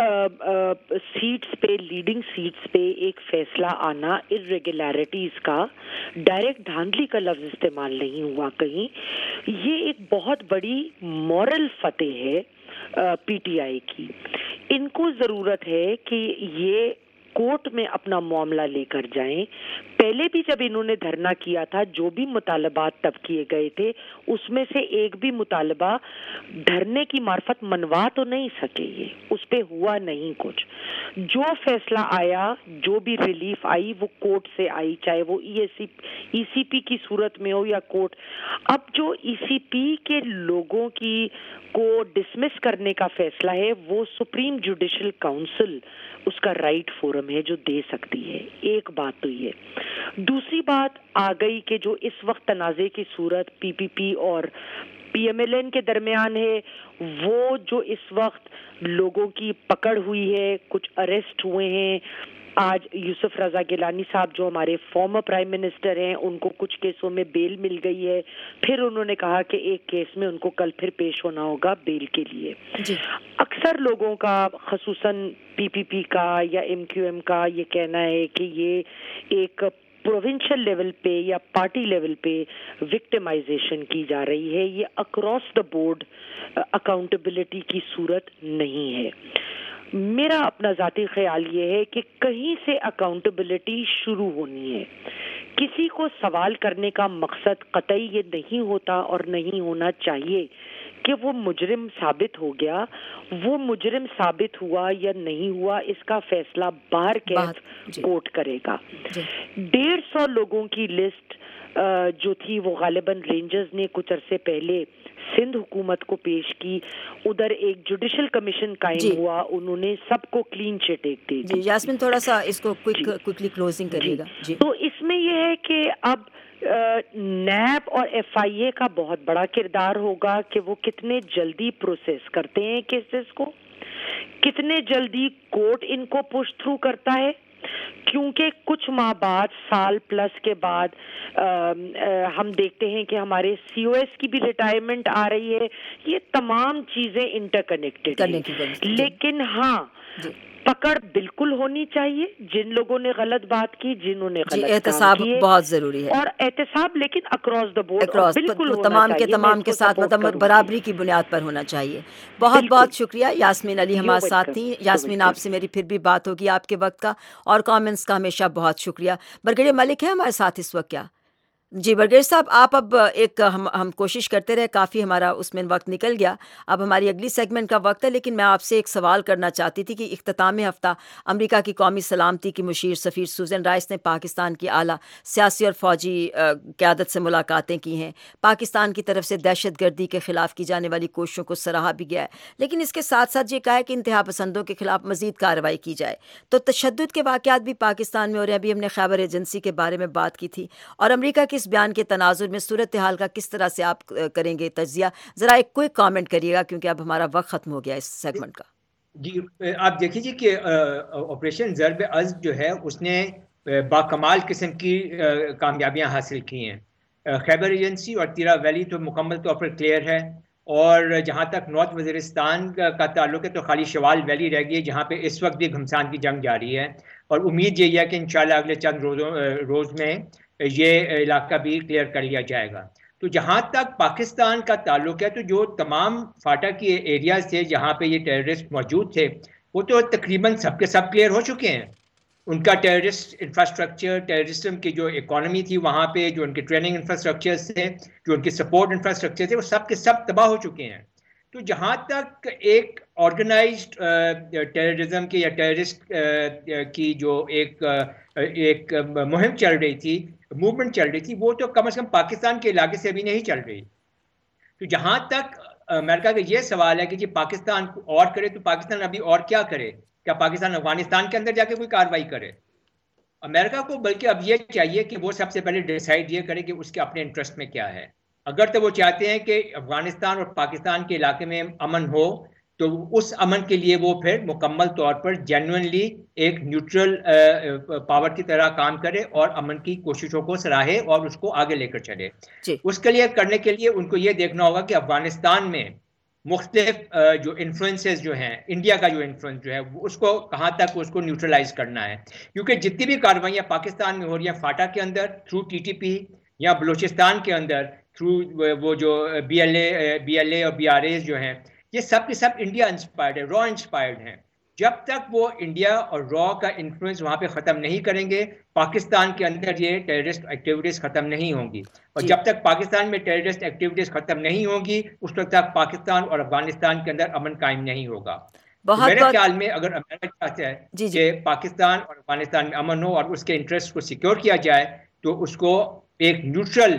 سیٹس پہ، لیڈنگ سیٹس پہ ایک فیصلہ آنا، irregularities کا، ڈائریکٹ دھاندلی کا لفظ استعمال نہیں ہوا کہیں، یہ ایک بہت بڑی مورل فتح ہے پی ٹی آئی کی۔ ان کو ضرورت ہے کہ یہ کورٹ میں اپنا معاملہ لے کر جائیں۔ پہلے بھی جب انہوں نے دھرنا کیا تھا جو بھی مطالبات تب کیے گئے تھے اس میں سے ایک بھی مطالبہ دھرنے کی معرفت منوا تو نہیں سکے، یہ اس پہ ہوا نہیں کچھ۔ جو فیصلہ آیا، جو بھی ریلیف آئی وہ کورٹ سے آئی، چاہے وہ ای سی پی کی صورت میں ہو یا کورٹ۔ اب جو ای سی پی کے لوگوں کی کو ڈسمس کرنے کا فیصلہ ہے وہ سپریم جوڈیشل کاؤنسل اس کا رائٹ فورم ہے جو دے سکتی ہے۔ ایک بات تو یہ۔ دوسری بات آ گئی کہ جو اس وقت تنازع کی صورت پی پی پی اور پی ایم ایل این کے درمیان ہے، وہ جو اس وقت لوگوں کی پکڑ ہوئی ہے، کچھ اریسٹ ہوئے ہیں۔ آج یوسف رضا گیلانی صاحب جو ہمارے فارمر پرائم منسٹر ہیں، ان کو کچھ کیسوں میں بیل مل گئی ہے، پھر انہوں نے کہا کہ ایک کیس میں ان کو کل پھر پیش ہونا ہوگا بیل کے لیے۔ اکثر لوگوں کا، خصوصاً پی پی پی کا یا ایم کیو ایم کا، یہ کہنا ہے کہ یہ ایک پروونشل لیول پہ یا پارٹی لیول پہ وکٹمائزیشن کی جا رہی ہے، یہ اکراس دا بورڈ اکاؤنٹیبلٹی کی صورت نہیں ہے۔ میرا اپنا ذاتی خیال یہ ہے کہ کہیں سے اکاؤنٹیبلٹی شروع ہونی ہے۔ کسی کو سوال کرنے کا مقصد قطعی یہ نہیں ہوتا اور نہیں ہونا چاہیے کہ وہ مجرم ثابت ہو گیا، وہ مجرم ثابت ہوا یا نہیں ہوا اس کا فیصلہ باہر کورٹ کرے گا۔ 150 لوگوں کی لسٹ جو تھی وہ غالباً رینجرز نے کچھ عرصے پہلے سندھ حکومت کو پیش کی. ادھر ایک جوڈیشل کمیشن قائم ہوا, انہوں نے سب کو کلین چٹ ایک دے دی. یاسمین تھوڑا سا اس کو کوئکلی کلوزنگ کریے گا. تو اس میں یہ ہے کہ اب نیب اور ایف آئی اے کا بہت بڑا کردار ہوگا کہ وہ کتنے جلدی پروسیس کرتے ہیں کیسز کو, کتنے جلدی کورٹ ان کو پش تھرو کرتا ہے, کیونکہ کچھ ماہ بعد, سال پلس کے بعد ہم دیکھتے ہیں کہ ہمارے سی او ایس کی بھی ریٹائرمنٹ آ رہی ہے. یہ تمام چیزیں انٹر کنیکٹڈ ہیں, لیکن ہاں پکڑ بالکل ہونی چاہیے جن لوگوں نے غلط بات کی, جنہوں نے غلط احتساب بہت ضروری ہے, اور احتساب لیکن اکراس دا بورڈ بالکل تمام کے ساتھ مطلب برابری کی بنیاد پر ہونا چاہیے. بہت بہت شکریہ یاسمین علی ہمارے ساتھ تھیں. یاسمین آپ سے میری پھر بھی بات ہوگی آپ کے وقت کا اور کامنٹس کا ہمیشہ بہت شکریہ. برگیڈیئر ملک ہے ہمارے ساتھ اس وقت کیا؟ جی برگیڈیئر صاحب آپ اب ایک ہم کوشش کرتے رہے, کافی ہمارا اس میں وقت نکل گیا, اب ہماری اگلی سیگمنٹ کا وقت ہے, لیکن میں آپ سے ایک سوال کرنا چاہتی تھی کہ اختتام ہفتہ امریکہ کی قومی سلامتی کی مشیر سفیر سوزن رائس نے پاکستان کی اعلیٰ سیاسی اور فوجی قیادت سے ملاقاتیں کی ہیں. پاکستان کی طرف سے دہشت گردی کے خلاف کی جانے والی کوششوں کو سراہا بھی گیا ہے, لیکن اس کے ساتھ ساتھ یہ کہا ہے کہ انتہا پسندوں کے خلاف مزید کارروائی کی جائے. تو تشدد کے واقعات بھی پاکستان میں ہو رہے ہیں. ابھی ہم نے خیبر ایجنسی کے بارے میں بات کی تھی, اور امریکہ کے اس بیان کے تناظر میں صورتحال کا کس طرح سے آپ کریں گے تجزیہ؟ ذرا ایک کوئک کامنٹ کریے گا کیونکہ اب ہمارا وقت ختم ہو گیا اس سیگمنٹ کا. جی آپ دیکھیں جی کہ آپریشن ضرب ازد جو ہے اس نے باکمال قسم کی کامیابیاں حاصل کی ہیں. خیبر ایجنسی اور تیرا ویلی تو مکمل طور پر کلیئر ہے, اور جہاں تک نارتھ وزیرستان کا تعلق ہے تو خالی شوال ویلی رہ گئی ہے جہاں پہ اس وقت بھی گھمسان کی جنگ جاری ہے, اور امید یہی ہے کہ انشاءاللہ اگلے چند روز میں یہ علاقہ بھی کلیئر کر لیا جائے گا. تو جہاں تک پاکستان کا تعلق ہے تو جو تمام فاٹا کی ایریاز تھے جہاں پہ یہ ٹیررسٹ موجود تھے وہ تو تقریباً سب کے سب کلیئر ہو چکے ہیں. ان کا ٹیررسٹ انفراسٹرکچر, ٹیررسٹم کی جو اکانومی تھی وہاں پہ, جو ان کے ٹریننگ انفراسٹرکچر تھے, جو ان کے سپورٹ انفراسٹرکچر تھے, وہ سب کے سب تباہ ہو چکے ہیں. تو جہاں تک ایک آرگنائزڈ ٹیررزم کی یا ٹیررسٹ کی جو ایک مہم چل رہی تھی, موومنٹ چل رہی تھی, وہ تو کم از کم پاکستان کے علاقے سے ابھی نہیں چل رہی. تو جہاں تک امریکہ کا یہ سوال ہے کہ جی پاکستان اور کرے, تو پاکستان ابھی اور کیا کرے؟ کیا پاکستان افغانستان کے اندر جا کے کوئی کارروائی کرے؟ امریکہ کو بلکہ اب یہ چاہیے کہ وہ سب سے پہلے ڈیسائیڈ یہ کرے کہ اس کے اپنے انٹرسٹ میں کیا ہے. اگر تو وہ چاہتے ہیں کہ افغانستان اور پاکستان کے علاقے میں امن ہو, تو اس امن کے لیے وہ پھر مکمل طور پر جینوئنلی ایک نیوٹرل پاور کی طرح کام کرے اور امن کی کوششوں کو سراہے اور اس کو آگے لے کر چلے. اس کے لیے کرنے کے لیے ان کو یہ دیکھنا ہوگا کہ افغانستان میں مختلف جو انفلوئنسز جو ہیں, انڈیا کا جو انفلوئنس جو ہے اس کو کہاں تک اس کو نیوٹرلائز کرنا ہے. کیونکہ جتنی بھی کارروائیاں پاکستان میں ہو رہی ہیں فاٹا کے اندر تھرو ٹی ٹی پی, یا بلوچستان کے اندر تھرو وہ جو بی ایل اے اور بی آر ایز جو ہیں, یہ سب کے سب انڈیا انسپائرڈ ہے, را انسپائرڈ ہیں. جب تک وہ انڈیا اور را کا انفلوئنس وہاں پہ ختم نہیں کریں گے, پاکستان کے اندر یہ ٹیررسٹ ایکٹیویٹیز ختم نہیں ہوں گی. اور جب تک پاکستان میں ٹیررسٹ ایکٹیویٹیز ختم نہیں ہوں گی, اس وقت تک پاکستان اور افغانستان کے اندر امن قائم نہیں ہوگا. میرے خیال میں اگر امریکہ چاہتا ہے کہ پاکستان اور افغانستان میں امن ہو اور اس کے انٹرسٹ کو سیکیور کیا جائے, تو اس کو ایک نیوٹرل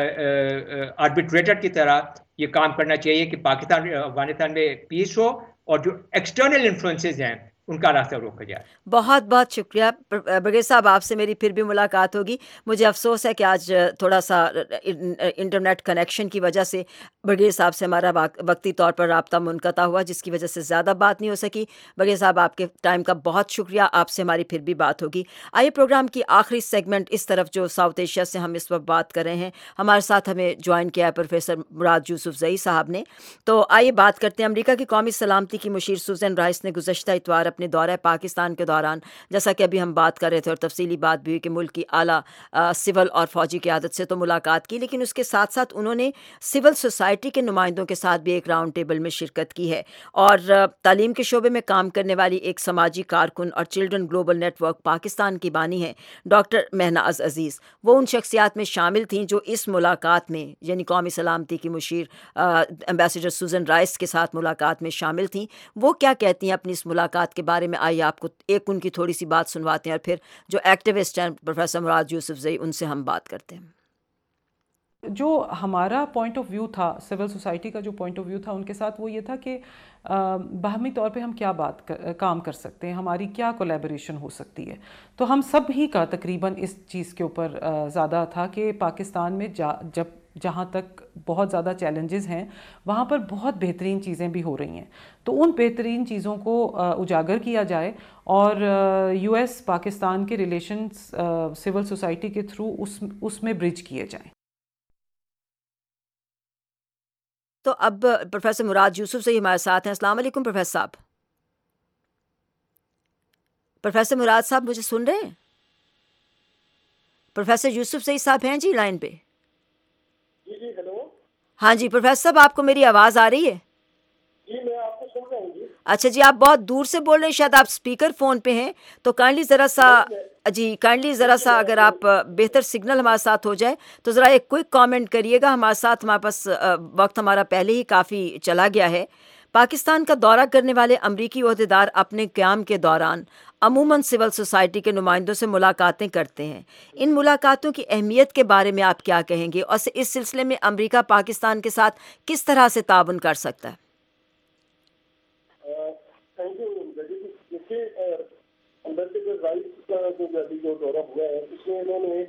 آربیٹریٹر کی طرح یہ کام کرنا چاہیے کہ پاکستان افغانستان میں پیس ہو, اور جو ایکسٹرنل انفلوئنسز ہیں ان کا راستہ روکا جائے. بہت بہت شکریہ برگیڈیئر صاحب, آپ سے میری پھر بھی ملاقات ہوگی. مجھے افسوس ہے کہ آج تھوڑا سا انٹرنیٹ کنیکشن کی وجہ سے برگیڈیئر صاحب سے ہمارا وقتی طور پر رابطہ منقطع ہوا, جس کی وجہ سے زیادہ بات نہیں ہو سکی. برگیڈیئر صاحب آپ کے ٹائم کا بہت شکریہ, آپ سے ہماری پھر بھی بات ہوگی. آئیے پروگرام کی آخری سیگمنٹ اس طرف جو ساؤتھ ایشیا سے ہم اس وقت بات کر رہے ہیں, ہمارے ساتھ ہمیں جوائن کیا ہے پروفیسر مراد یوسف زئی صاحب نے. تو آئیے بات کرتے ہیں. امریکہ کی قومی سلامتی کی مشیر سوزن رائس نے گزشتہ اتوار اپنے دورہ پاکستان کے دوران, جیسا کہ ابھی ہم بات کر رہے تھے اور تفصیلی بات بھی ہوئی کہ ملک کی اعلیٰ سول اور فوجی قیادت سے تو ملاقات کی, لیکن اس کے ساتھ ساتھ انہوں نے سول سوسائٹی کے نمائندوں کے ساتھ بھی ایک راؤنڈ ٹیبل میں شرکت کی ہے. اور تعلیم کے شعبے میں کام کرنے والی ایک سماجی کارکن اور children global network Pakistan کی بانی ہیں ڈاکٹر مہناز عزیز, وہ ان شخصیات میں شامل تھیں جو اس ملاقات میں, یعنی قومی سلامتی کی مشیر ایمبیسیڈر سوزن رائس کے ساتھ ملاقات میں شامل تھیں. وہ کیا کہتی ہیں اپنی اس ملاقات کے بارے میں, آئیے آپ کو ایک ان کی تھوڑی سی بات سنواتے ہیں, اور پھر جو ایکٹیوسٹ ہیں پروفیسر مراد یوسف زئی, ان سے ہم بات کرتے ہیں. جو ہمارا پوائنٹ آف ویو تھا، سول سوسائٹی کا جو پوائنٹ آف ویو تھا ان کے ساتھ، وہ یہ تھا کہ باہمی طور پہ ہم کیا کام کر سکتے ہیں، ہماری کیا کولیبریشن ہو سکتی ہے. تو ہم سب ہی کا تقریباً اس چیز کے اوپر زیادہ تھا کہ پاکستان میں جہاں تک بہت زیادہ چیلنجز ہیں وہاں پر بہت بہترین چیزیں بھی ہو رہی ہیں، تو ان بہترین چیزوں کو اجاگر کیا جائے اور یو ایس پاکستان کے ریلیشنز سول سوسائٹی کے تھرو اس میں برج کیے جائیں. تو اب پروفیسر مراد یوسف سے ہی ہمارے ساتھ ہیں. السلام علیکم پروفیسر صاحب. پروفیسر مراد صاحب مجھے سن رہے ہیں؟ پروفیسر یوسف صحیح صاحب ہیں جی لائن پہ؟ جی ہیلو. ہاں جی پروفیسر صاحب، آپ کو میری آواز آ رہی ہے؟ جی میں آپ کو سن رہا ہوں. جی اچھا جی، آپ بہت دور سے بول رہے ہیں، شاید آپ اسپیکر فون پہ ہیں، تو کائنڈلی ذرا سا اگر آپ بہتر سگنل ہمارے ساتھ ہو جائے تو ذرا ایک کوئک کامنٹ کریے گا. ہمارے پاس وقت ہمارا پہلے ہی کافی چلا گیا ہے. پاکستان کا دورہ کرنے والے امریکی عہدیدار اپنے قیام کے دوران عموماً سول سوسائٹی کے نمائندوں سے ملاقاتیں کرتے ہیں. ان ملاقاتوں کی اہمیت کے بارے میں آپ کیا کہیں گے، اور اس سلسلے میں امریکہ پاکستان کے ساتھ کس طرح سے تعاون کر سکتا ہے؟ Thank you. دیکھیے امبیسڈر رائس کا جو دورہ ہوا ہے اس میں انہوں نے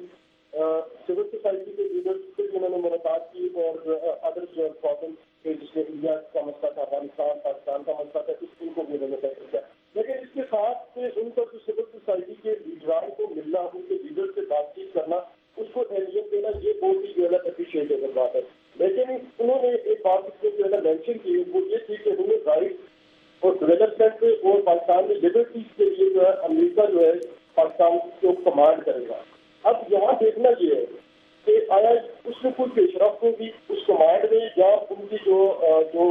سول سوسائٹی کے لیڈرز سے بھی انہوں نے ملاقات کی اور ادر جو پرابلم جس میں انڈیا کا مسئلہ تھا، افغانستان پاکستان کا مسئلہ تھا، اس کو بھی انہوں نے طے کیا. لیکن اس کے ساتھ ان کا جو سول سوسائٹی کے لیڈران کو ملنا، ان کے لیڈر سے بات چیت کرنا، اس کو اہمیت دینا، یہ بہت ہی جو ہے نا اپریشیٹیبل بات ہے. لیکن انہوں نے ایک بات اس میں جو ہے نا مینشن کی، وہ یہ تھی کہ انہوں نے رائٹ اور ڈیولپمنٹ اور پاکستان میں لبرٹیز کے لیے جو ہے امریکہ جو ہے پاکستان کو کمانڈ کرے گا. اب یہاں دیکھنا یہ ہے کہ آیا اس میں کوئی پیش رفت ہوگی اس کمانڈ میں، یا ان کی جو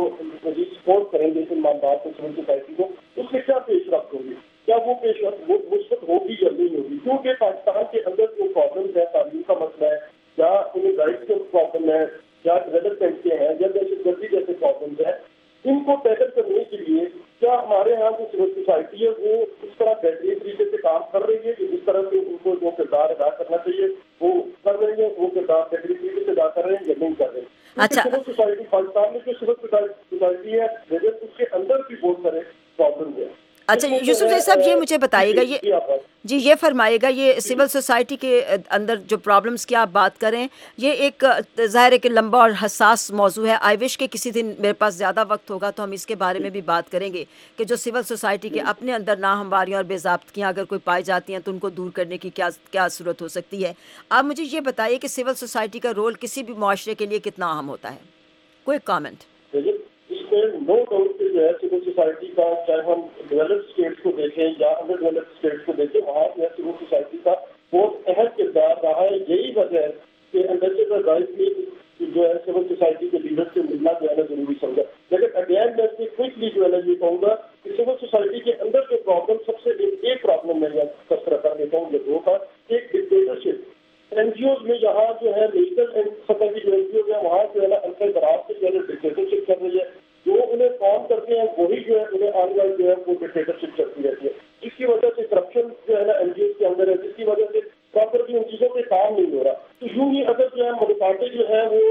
سپورٹ کریں گے ان معاملات کو سول سوسائٹی کو، اس میں کیا پیش رفت ہوگی، کیا وہ پیش رفت وہ مثبت ہوگی یا نہیں ہوگی. کیونکہ پاکستان کے اندر جو پرابلمس ہے، تعلیم کا مسئلہ ہے، یا انہیں رائٹس کے پرابلم ہے، یا ڈیولپمنٹ کے ہیں، یا دہشت گردی جیسے پرابلمس ہیں، ان کو ٹیکل کرنے کے لیے کیا ہمارے یہاں جو سول سوسائٹی ہے وہ اس طرح بہترین طریقے سے کام کر رہی ہے کہ جس طرح سے ان کو جو کردار ادا کرنا چاہیے وہ کر رہی ہے، وہ کردار بہترین طریقے سے ادا کر رہے ہیں یا نہیں کر رہے ہیں. سول سوسائٹی پاکستان میں جو سول سوسائٹی ہے اس کے اندر بھی بہت سارے پرابلم ہیں. اچھا یوسف صاحب، یہ مجھے بتائیے گا، یہ فرمائیے گا، یہ سول سوسائٹی کے اندر جو پرابلمس کی آپ بات کریں، یہ ایک ظاہر ہے کہ لمبا اور حساس موضوع ہے. آئی وش کہ کسی دن میرے پاس زیادہ وقت ہوگا تو ہم اس کے بارے میں بھی بات کریں گے کہ جو سول سوسائٹی کے اپنے اندر ناہمواریاں اور بے ضابطگیاں اگر کوئی پائی جاتی ہیں تو ان کو دور کرنے کی کیا صورت ہو سکتی ہے. آپ مجھے یہ بتائیے کہ سول سوسائٹی کا رول کسی بھی معاشرے کے لیے کتنا اہم ہوتا ہے. کوئی کامنٹ؟ اس میں نو ڈاؤٹ کہ جو ہے سول سوسائٹی کا، چاہے ہم ڈیولپڈ اسٹیٹس کو دیکھیں یا انڈر ڈیولپڈ اسٹیٹس کو دیکھیں، وہاں جو ہے سول سوسائٹی کا بہت اہم کردار رہا ہے. یہی وجہ ہے کہ امبیسڈر رائس نے جو ہے سول سوسائٹی کے لیڈر سے ملنا جو ہے نا ضروری سمجھا. لیکن اگین میں کوئکلی جو ہے نا یہ کہوں گا کہ سول سوسائٹی کے اندر جو پرابلم، سب سے ایک پرابلم میں تذکرہ کر دیتا ہوں، یہ دو کا. ایک ڈکٹیٹرشپ. این جی اوز میں یہاں جو ہے نیشنل سطح کی جو این جی اوز ہے وہاں جو ہے نا انتر دراز سے جو ہے ڈکٹیٹرشپ چل رہی ہے. جو انہیں فارم کرتے ہیں وہی جو ہے انہیں آن لائن جو ہے وہ ڈکٹیٹرشپ چلتی رہتی ہے، جس کی وجہ سے کرپشن جو ہے نا این جی اوز کے اندر ہے، جس کی وجہ سے پراپرلی ان چیزوں پہ کام نہیں ہو رہا. تو یوں ہی اگر جو ہے ملاقاتیں جو ہے وہ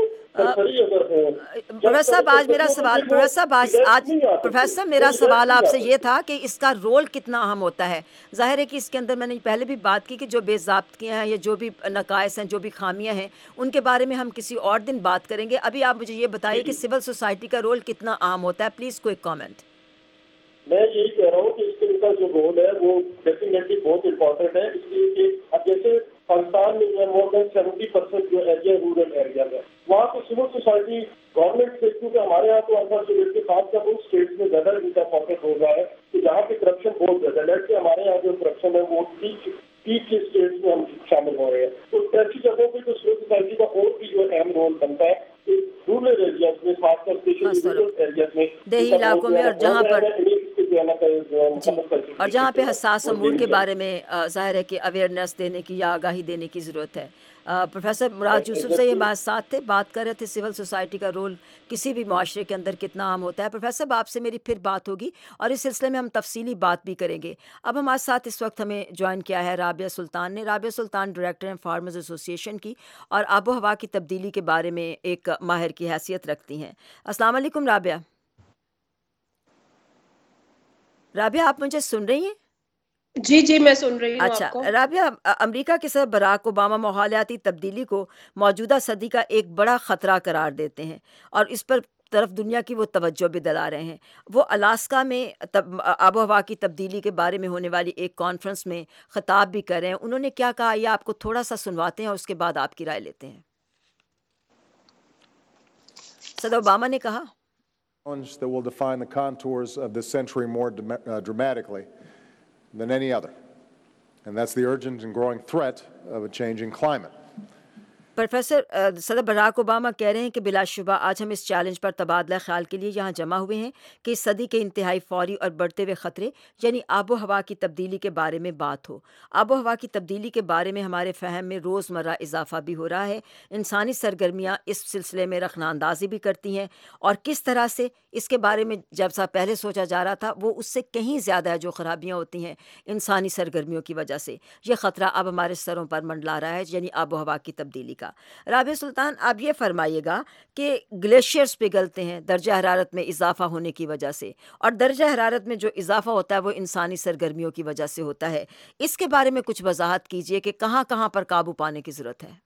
پروفیسر صاحب آج میرا سوال پروفیسر میرا سوال آپ سے یہ تھا کہ اس کا رول کتنا اہم ہوتا ہے. ظاہر ہے کہ اس کے اندر میں نے پہلے بھی بات کی کہ جو بے ضابطگیاں ہیں یا جو بھی نقائص ہیں، جو بھی خامیاں ہیں، ان کے بارے میں ہم کسی اور دن بات کریں گے. ابھی آپ مجھے یہ بتائیے کہ سول سوسائٹی کا رول کتنا اہم ہوتا ہے. پلیز کوئی کامنٹ. میں یہی کہہ رہا ہوں کہ اس کا جو رول ہے وہ ڈیفینیٹلی بہت امپورٹنٹ ہے، اس لیے کہ اب جیسے پاکستان میں جو ہے مور دین 70% جو ایریا رورل ایریا ہے، وہاں پہ سول سوسائٹی گورنمنٹ سے، کیونکہ ہمارے یہاں تو انفارچونیٹ کے ساتھ ان اسٹیٹس میں زیادہ ان کا فوکس ہو رہا ہے کہ جہاں پہ کرپشن بہت زیادہ ہے. لیٹ کے ہمارے یہاں جو کرپشن ہے وہ پیک کے اسٹیٹس میں ہم شامل ہو رہے ہیں. تو ایسی جگہوں پہ تو سول سوسائٹی کا اور بھی جو اہم رول بنتا ہے رورل ایریاز میں، خاص کر دیہی علاقوں میں، اور جہاں پر लुधियाना का जी, और जहाँ पे हसास अमूर के बारे में ज़ाहिर है कि अवेयरनेस देने की या आगाही देने की ज़रूरत है। प्रोफेसर मुराद यूसुफ से ये हमारे साथ थे, बात कर रहे थे सिविल सोसाइटी का रोल किसी भी माशरे के अंदर कितना अहम होता है। प्रोफेसर साहब आपसे मेरी फिर बात होगी और इस सिलसिले में हम तफसीली बात भी करेंगे। अब हमारे साथ इस वक्त हमें ज्वाइन किया है राबिया सुल्तान ने। राबिया सुल्तान डायरेक्टर हैं फार्मर्स एसोसिएशन की और आबो हवा की तब्दीली के बारे में एक माहिर की हैसियत रखती हैं। अस्सलाम वालेकुम राबिया। राबिया आप मुझे सुन रही हैं? जी जी मैं सुन रही हूँ अच्छा आपको। राबिया, अमेरिका के सदर बराक ओबामा माहौलियाती तब्दीली को मौजूदा सदी का एक बड़ा ख़तरा करार देते हैं और इस पर तरफ दुनिया की वो तवज्जो भी दिला रहे हैं। वो अलास्का में आबो हवा की तब्दीली के बारे में होने वाली एक कॉन्फ्रेंस में ख़िताब भी कर रहे हैं। उन्होंने क्या कहा ये आपको थोड़ा सा सुनवाते हैं और उसके बाद आपकी राय लेते हैं। सदर ओबामा ने कहा, That will define the contours of this century more dramatically than any other, and that's the urgent and growing threat of a changing climate. Professor सदर बराक ओबामा कह रहे हैं कि बिलाशुबा आज हम इस चैलेंज पर तबादला ख्याल के लिए यहाँ जमा हुए हैं कि इस सदी के इंतहाई फौरी और बढ़ते हुए ख़तरे यानी आबो हवा की तब्दीली के बारे में बात हो। आबो हवा की तब्दीली के बारे में हमारे फ़हम में रोज़मर्रा इजाफ़ा भी हो रहा है। इंसानी सरगर्मियाँ इस सिलसिले में रखनाअंदाज़ी भी करती हैं और किस तरह से इसके बारे में जब सा पहले सोचा जा रहा था वो उससे कहीं ज़्यादा है जो ख़राबियाँ होती हैं इंसानी सरगर्मियों की वजह से। ये ख़तरा अब हमारे सरों पर मंडला रहा है यानी आबो हवा की तब्दीली का। राबिया सुल्तान, आप ये फरमाइएगा कि ग्लेशियर्स पिघलते हैं दर्जा हरारत में इजाफा होने की वजह से और दर्जा हरारत में जो इजाफा होता है वो इंसानी सरगर्मियों की वजह से होता है। इसके बारे में कुछ वजाहत कीजिए कि कहाँ कहाँ पर काबू पाने की ज़रूरत है।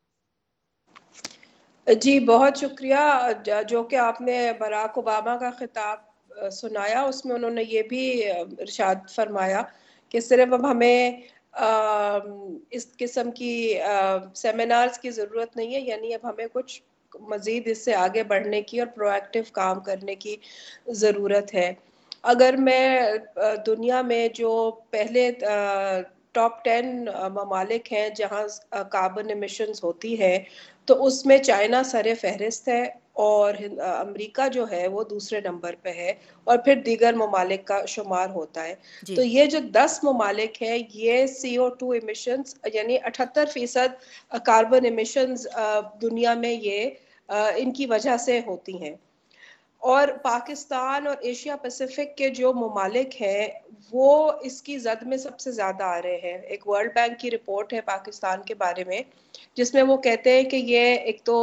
जी बहुत शुक्रिया। जो कि आपने बराक ओबामा का खिताब सुनाया उसमें उन्होंने ये भी इरशाद फरमाया कि सिर्फ अब हमें इस किस्म की सेमिनार्स की ज़रूरत नहीं है, यानी अब हमें कुछ मज़ीद इससे आगे बढ़ने की और प्रोएक्टिव काम करने की ज़रूरत है। अगर मैं दुनिया में जो पहले टॉप 10 ममालिक हैं जहाँ कार्बन एमिशंस होती है तो उसमें चाइना सरे फहरिस्त है और अमेरिका जो है वो दूसरे नंबर पे है और फिर दीगर ममालिक का शुमार होता है। तो ये जो 10 ममालिक है ये CO2 एमिशंस यानी 78% कार्बन एमिशंस दुनिया में ये इनकी वजह से होती हैं। और पाकिस्तान और एशिया पैसिफिक के जो ममालिक हैं वो इसकी जद में सबसे ज़्यादा आ रहे हैं। एक वर्ल्ड बैंक की रिपोर्ट है पाकिस्तान के बारे में जिसमें वो कहते हैं कि ये एक तो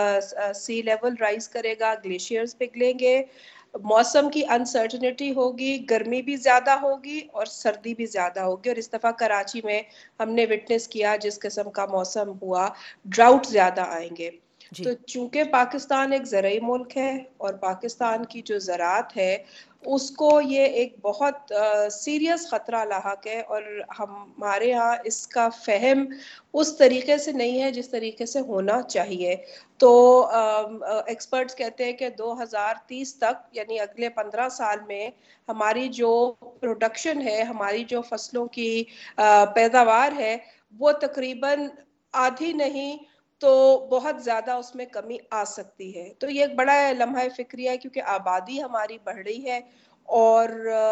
सी लेवल राइज करेगा, ग्लेशियर्स पिघलेंगे, मौसम की अनसर्टनिटी होगी, गर्मी भी ज़्यादा होगी और सर्दी भी ज़्यादा होगी। और इस दफ़ा कराची में हमने विटनेस किया जिस किस्म का मौसम हुआ, ड्राउट ज़्यादा आएंगे। तो चूंकि पाकिस्तान एक ज़राई मुल्क है और पाकिस्तान की जो ज़राअत है उसको ये एक बहुत सीरियस ख़तरा लाहक है और हमारे यहाँ इसका फ़हम उस तरीके से नहीं है जिस तरीके से होना चाहिए। तो एक्सपर्ट्स कहते हैं कि 2030 तक यानी अगले 15 साल में हमारी जो प्रोडक्शन है, हमारी जो फसलों की पैदावार है वो तकरीबन आधी नहीं तो बहुत ज़्यादा उसमें कमी आ सकती है। तो ये एक बड़ा लम्हा फ़िक्री है क्योंकि आबादी हमारी बढ़ रही है और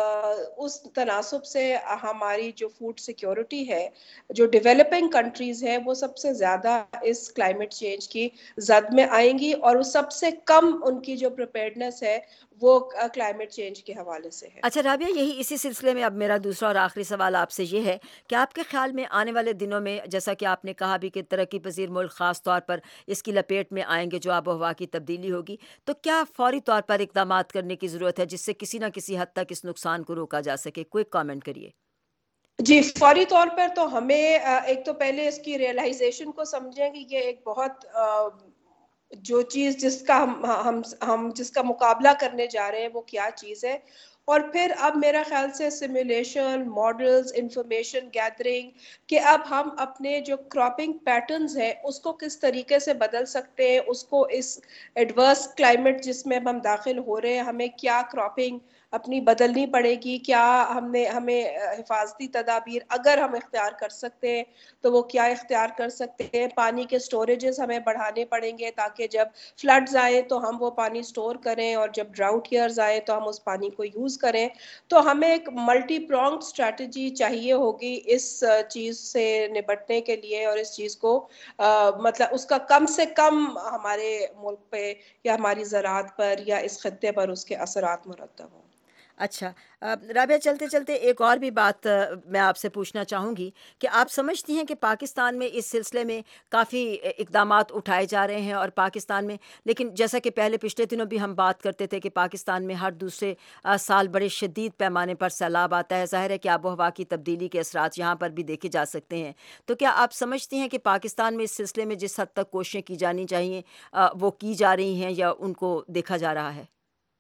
उस तनासब से हमारी जो फूड सिक्योरिटी है, जो डेवलपिंग कंट्रीज़ हैं वो सबसे ज़्यादा इस क्लाइमेट चेंज की जद में आएंगी और वो सबसे कम उनकी जो प्रिपेयर्डनेस है वो क्लाइमेट चेंज के हवाले से है। अच्छा राबिया, यही इसी सिलसिले में अब मेरा दूसरा और आखिरी सवाल आपसे ये है कि आपके ख्याल में आने वाले दिनों में जैसा कि आपने कहा भी कि तरक्की पजीर मुल्क ख़ास तौर पर इसकी लपेट में आएंगे जो आबो हवा की तब्दीली होगी, तो क्या फौरी तौर पर इक़दामात करने की ज़रूरत है जिससे किसी न किसी हद तक इस नुकसान को रोका जा सके? क्विक कमेंट करिए। जी फौरी तौर पर तो हमें एक तो पहले इसकी रियलाइजेशन को समझें कि ये एक बहुत जो चीज़ जिसका हम जिसका मुकाबला करने जा रहे हैं वो क्या चीज़ है। और फिर अब मेरा ख्याल से सिमुलेशन, मॉडल्स, इंफॉर्मेशन गैदरिंग कि अब हम अपने जो क्रॉपिंग पैटर्न्स है उसको किस तरीके से बदल सकते हैं, उसको इस एडवर्स क्लाइमेट जिसमें हम दाखिल हो रहे हैं हमें क्या क्रॉपिंग اپنی بدلنی پڑے گی. کیا ہمیں حفاظتی تدابیر اگر ہم اختیار کر سکتے ہیں تو وہ کیا اختیار کر سکتے ہیں. پانی کے سٹوریجز ہمیں بڑھانے پڑیں گے تاکہ جب فلڈز آئیں تو ہم وہ پانی سٹور کریں اور جب ڈراؤٹ ایئرز آئیں تو ہم اس پانی کو یوز کریں. تو ہمیں ایک ملٹی پرونگڈ اسٹریٹجی چاہیے ہوگی اس چیز سے نپٹنے کے لیے, اور اس چیز کو مطلب اس کا کم سے کم ہمارے ملک پہ یا ہماری زراعت پر یا اس خطے پر اس کے اثرات مرتب ہوں. اچھا رابعہ، چلتے چلتے ایک اور بھی بات میں آپ سے پوچھنا چاہوں گی کہ آپ سمجھتی ہیں کہ پاکستان میں اس سلسلے میں کافی اقدامات اٹھائے جا رہے ہیں اور پاکستان میں، لیکن جیسا کہ پچھلے دنوں بھی ہم بات کرتے تھے کہ پاکستان میں ہر دوسرے سال بڑے شدید پیمانے پر سیلاب آتا ہے. ظاہر ہے کہ آب و ہوا کی تبدیلی کے اثرات یہاں پر بھی دیکھے جا سکتے ہیں. تو کیا آپ سمجھتی ہیں کہ پاکستان میں اس سلسلے میں جس حد تک کوششیں کی جانی چاہیے وہ کی جا رہی ہیں یا ان کو دیکھا جا رہا ہے؟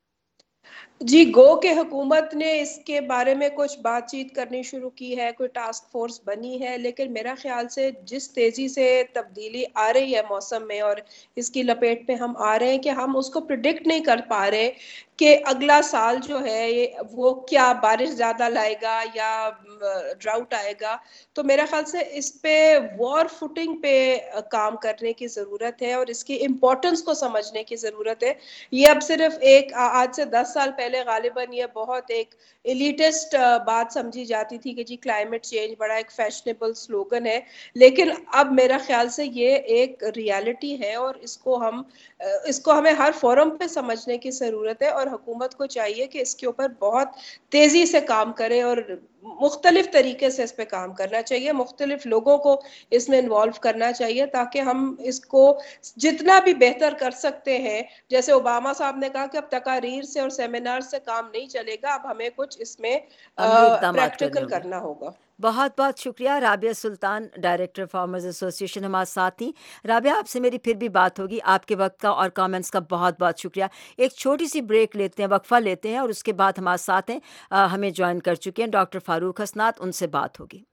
جی، گو کہ حکومت نے اس کے بارے میں کچھ بات چیت کرنی شروع کی ہے، کوئی ٹاسک فورس بنی ہے، لیکن میرا خیال سے جس تیزی سے تبدیلی آ رہی ہے موسم میں اور اس کی لپیٹ میں ہم آ رہے ہیں کہ ہم اس کو پریڈکٹ نہیں کر پا رہے کہ اگلا سال جو ہے وہ کیا بارش زیادہ لائے گا یا ڈراؤٹ آئے گا. تو میرا خیال سے اس پہ وار فوٹنگ پہ کام کرنے کی ضرورت ہے اور اس کی امپورٹنس کو سمجھنے کی ضرورت ہے. یہ اب صرف ایک آج سے 10 سال پہلے غالباً یہ بہت ایک ایلیٹسٹ بات سمجھی جاتی تھی کہ جی کلائمیٹ چینج بڑا ایک فیشنیبل سلوگن ہے، لیکن اب میرا خیال سے یہ ایک ریالٹی ہے اور اس کو ہمیں ہر فورم پہ سمجھنے کی ضرورت ہے اور حکومت کو چاہیے کہ اس کے اوپر بہت تیزی سے کام کرے اور مختلف طریقے سے اس پہ کام کرنا چاہیے، مختلف لوگوں کو اس میں انوالو کرنا چاہیے تاکہ ہم اس کو جتنا بھی بہتر کر سکتے ہیں. جیسے اوباما صاحب نے کہا کہ اب تقاریر سے اور سیمینار سے کام نہیں چلے گا، اب ہمیں کچھ اس میں عملی اقدامات کرنے پریکٹیکل ہوں گے. کرنا ہوگا. بہت بہت شکریہ رابعہ سلطان، ڈائریکٹر فارمرز ایسوسی ایشن ہمارے ساتھ تھیں. رابعہ، آپ سے میری پھر بھی بات ہوگی. آپ کے وقت کا اور کامنٹس کا بہت بہت شکریہ. ایک چھوٹی سی بریک لیتے ہیں، وقفہ لیتے ہیں، اور اس کے بعد ہمارے ساتھ ہیں ہمیں جوائن کر چکے ہیں ڈاکٹر فاروق حسنات، ان سے بات ہوگی.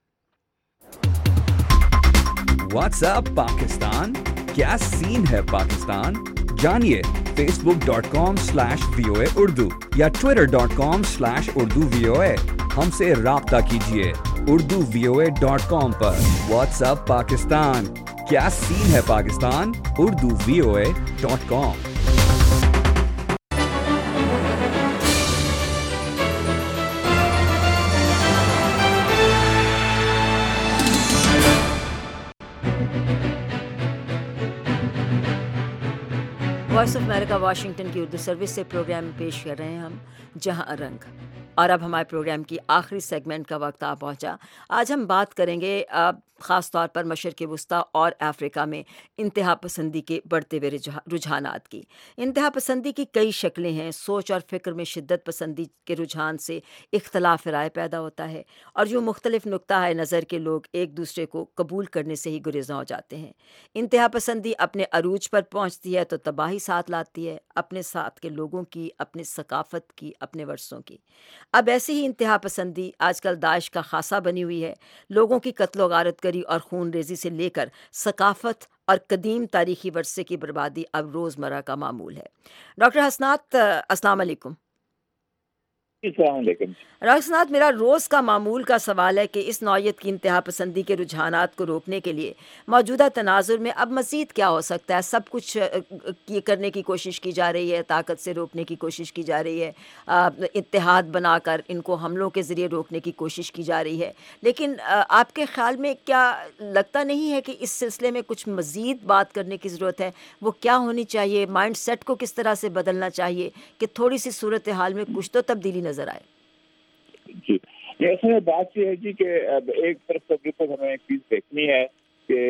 واٹس اپ پاکستان، کیا سین ہے پاکستان؟ جانیے facebook.com/VOA Urdu یا twitter.com/Urdu VOA. ہم سے رابطہ کیجیے urduvoa.com پر. واٹس اپ پاکستان، کیا سین ہے Pakistan? urduvoa.com. Voice of America Washington کی اردو سروس سے پروگرام پیش کر رہے ہیں ہم جہاں رنگ. اور اب ہمارے پروگرام کی آخری سیگمنٹ کا وقت آ پہنچا. آج ہم بات کریں گے خاص طور پر مشرق وسطیٰ اور افریقہ میں انتہا پسندی کے بڑھتے ہوئے رجحانات کی. انتہا پسندی کی کئی شکلیں ہیں. سوچ اور فکر میں شدت پسندی کے رجحان سے اختلاف رائے پیدا ہوتا ہے اور جو مختلف نقطہ نظر کے لوگ ایک دوسرے کو قبول کرنے سے ہی گریزاں ہو جاتے ہیں. انتہا پسندی اپنے عروج پر پہنچتی ہے تو تباہی ساتھ لاتی ہے، اپنے ساتھ کے لوگوں کی، اپنی ثقافت کی، اپنے ورثوں کی. اب ایسی ہی انتہا پسندی آج کل داعش کا خاصہ بنی ہوئی ہے. لوگوں کی قتل و غارت گری اور خون ریزی سے لے کر ثقافت اور قدیم تاریخی ورثے کی بربادی اب روزمرہ کا معمول ہے. ڈاکٹر حسنات، السلام علیکم. السلام علیکم. راجسنات، میرا روز کا معمول کا سوال ہے کہ اس نوعیت کی انتہا پسندی کے رجحانات کو روکنے کے لیے موجودہ تناظر میں اب مزید کیا ہو سکتا ہے؟ سب کچھ کرنے کی کوشش کی جا رہی ہے، طاقت سے روکنے کی کوشش کی جا رہی ہے، اتحاد بنا کر ان کو حملوں کے ذریعے روکنے کی کوشش کی جا رہی ہے، لیکن آپ کے خیال میں کیا لگتا نہیں ہے کہ اس سلسلے میں کچھ مزید بات کرنے کی ضرورت ہے؟ وہ کیا ہونی چاہیے؟ مائنڈ سیٹ کو کس طرح سے بدلنا چاہیے کہ تھوڑی سی صورتحال میں کچھ تو تبدیلی نظر آئے؟ جی، ایسے میں بات یہ ہے جی کہ اب ایک طرف سے ہمیں ایک چیز دیکھنی ہے کہ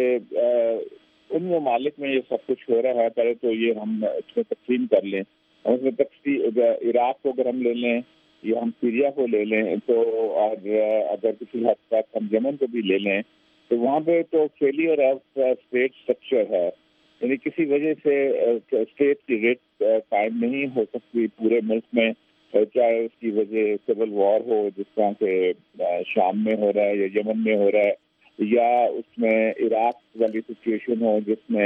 ان ممالک میں یہ سب کچھ ہو رہا ہے. پہلے تو یہ ہم اس میں تقسیم کر لیں. اس میں عراق کو اگر ہم لے لیں یا ہم سیریا کو لے لیں تو، اور اگر کسی حد تک ہم یمن کو بھی لے لیں تو وہاں پہ تو فیلئر آف اسٹیٹ اسٹرکچر ہے. یعنی کسی وجہ سے اسٹیٹ کی ریٹ قائم نہیں ہو سکتی پورے ملک میں، چاہے اس کی وجہ سول وار ہو جس طرح کے شام میں ہو رہا ہے یا یمن میں ہو رہا ہے، یا اس میں عراق والی سچویشن ہو جس میں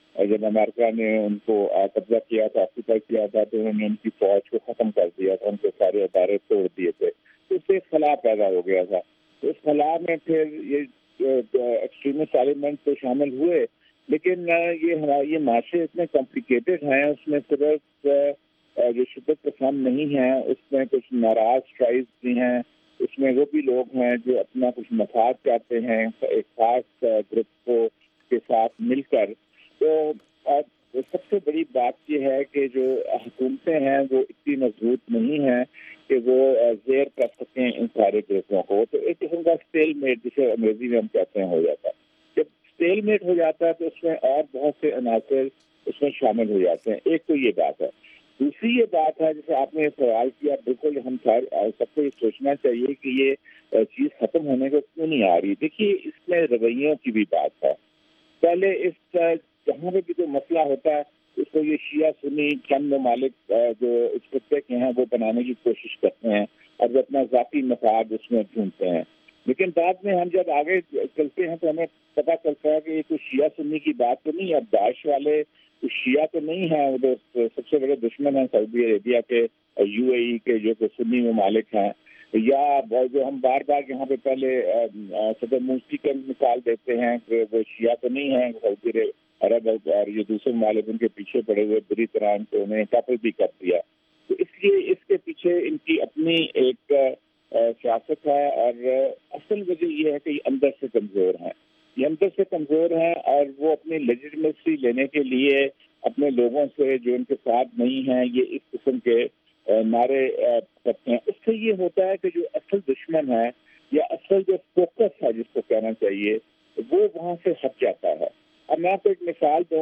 جب امریکہ نے ان کو قبضہ کیا تھا، آکوپائی کیا تھا، تو انہوں نے ان کی فوج کو ختم کر دیا تھا، ان کے سارے ادارے توڑ دیے تھے، تو اس سے ایک خلا پیدا ہو گیا تھا. تو اس خلا میں پھر یہ ایکسٹریمسٹ ایلیمنٹ تو شامل ہوئے، لیکن یہ معاشرے اتنے کمپلیکیٹڈ ہیں، اس میں صرف جو شدت پسند نہیں ہیں، اس میں کچھ ناراض ٹرائبز بھی ہیں، اس میں وہ بھی لوگ ہیں جو اپنا کچھ مفاد چاہتے ہیں ایک خاص گروپ کو کے ساتھ مل کر. تو سب سے بڑی بات یہ ہے کہ جو حکومتیں ہیں وہ اتنی مضبوط نہیں ہیں کہ وہ زیر کر سکیں ان سارے گروپوں کو. تو ایک قسم کا اسٹیل میٹ جسے انگریزی میں ہم کہتے ہیں ہو جاتا ہے. جب اسٹیل میٹ ہو جاتا ہے تو اس میں اور بہت سے عناصر اس میں شامل ہو جاتے ہیں. ایک تو یہ بات ہے. دوسری یہ بات ہے جیسے آپ نے سوال کیا، بالکل ہم سب کو یہ سوچنا چاہیے کہ یہ چیز ختم ہونے کو کیوں نہیں آ رہی. دیکھیے اس میں رویوں کی بھی بات ہے. پہلے اس جہاں پہ بھی جو مسئلہ ہوتا ہے اس کو یہ شیعہ سنی چند ممالک جو اس خطے کے ہیں وہ بنانے کی کوشش کرتے ہیں اور وہ اپنا ذاتی مفاد اس میں ڈھونڈتے ہیں. لیکن بعد میں ہم جب آگے چلتے ہیں تو ہمیں پتہ چلتا ہے کہ یہ کوئی شیعہ سنی کی بات تو نہیں ہے. اب داعش والے کچھ شیعہ تو نہیں ہیں، وہ سب سے بڑے دشمن ہیں سعودی عربیہ کے، UAE کے جو کہ سنی ممالک ہیں. یا جو ہم بار بار یہاں پہ پہلے صدر مرسی کی مثال دیتے ہیں کہ وہ شیعہ تو نہیں ہیں، سعودی عرب اور یہ دوسرے ممالک ان کے پیچھے پڑے ہوئے بری طرح ان کو انہیں قتل بھی کر دیا. تو اس لیے اس کے پیچھے ان کی اپنی ایک سیاست ہے، اور اصل وجہ یہ ہے کہ یہ اندر سے کمزور ہیں. یہ اندر سے کمزور ہیں اور وہ اپنی لیجٹمیسی لینے کے لیے اپنے لوگوں سے جو ان کے ساتھ نہیں ہیں یہ اس قسم کے نعرے کرتے ہیں. اس سے یہ ہوتا ہے کہ جو اصل دشمن ہے یا اصل جو فوکس ہے جس کو کہنا چاہیے وہ وہاں سے ہٹ جاتا ہے. اب میں آپ کو ایک مثال دوں.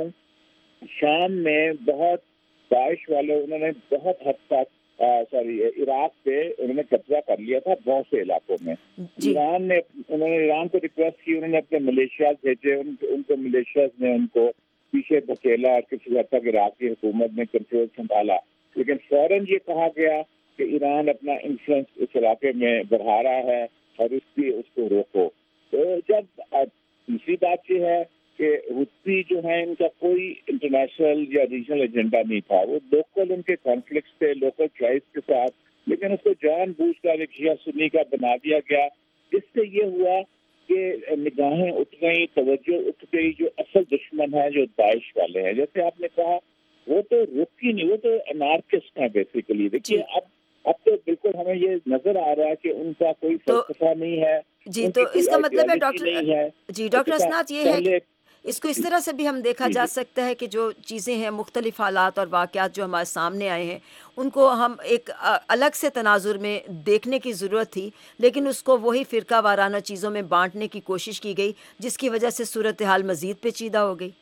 شام میں بہت داعش والے انہوں نے بہت حد تک عراق پہ انہوں نے قبضہ کر لیا تھا بہت سے علاقوں میں. انہوں نے ایران کو ریکویسٹ کی، انہوں نے اپنے ملیشیاز بھیجے، ان کو ملیشیاز نے ان کو پیچھے دھکیلا اور کسی حد تک عراق کی حکومت نے کنٹرول سنبھالا. لیکن فوراً یہ کہا گیا کہ ایران اپنا انفلوئنس اس علاقے میں بڑھا رہا ہے اور اس کو روکو. تو جب دوسری بات یہ ہے کہ حوثی جو ہیں ان کا کوئی انٹرنیشنل یا ریجنل ایجنڈا نہیں تھا، وہ لوکل ان کے کانفلکٹس تھے لوکل ٹرائبس کے ساتھ، لیکن اس کو جان بوجھ کر ایک شیعہ سنی کا بنا دیا گیا. اس سے یہ ہوا کہ نگاہیں اٹھ گئی، توجہ اٹھ گئی. جو اصل دشمن ہے جو داعش والے ہیں، جیسے آپ نے کہا وہ تو رک ہی نہیں، وہ تو انارکسٹ ہیں بیسیکلی. دیکھیے اب تو بالکل ہمیں یہ نظر آ رہا ہے کہ ان کا کوئی فلسفہ نہیں ہے. جی تو اس کا مطلب ہے ڈاکٹر اسناد یہ ہے کہ اس کو اس طرح سے بھی ہم دیکھا جا سکتا ہے کہ جو چیزیں ہیں، مختلف حالات اور واقعات جو ہمارے سامنے آئے ہیں ان کو ہم ایک الگ سے تناظر میں دیکھنے کی ضرورت تھی، لیکن اس کو وہی فرقہ وارانہ چیزوں میں بانٹنے کی کوشش کی گئی جس کی وجہ سے صورتحال مزید پیچیدہ ہو گئی.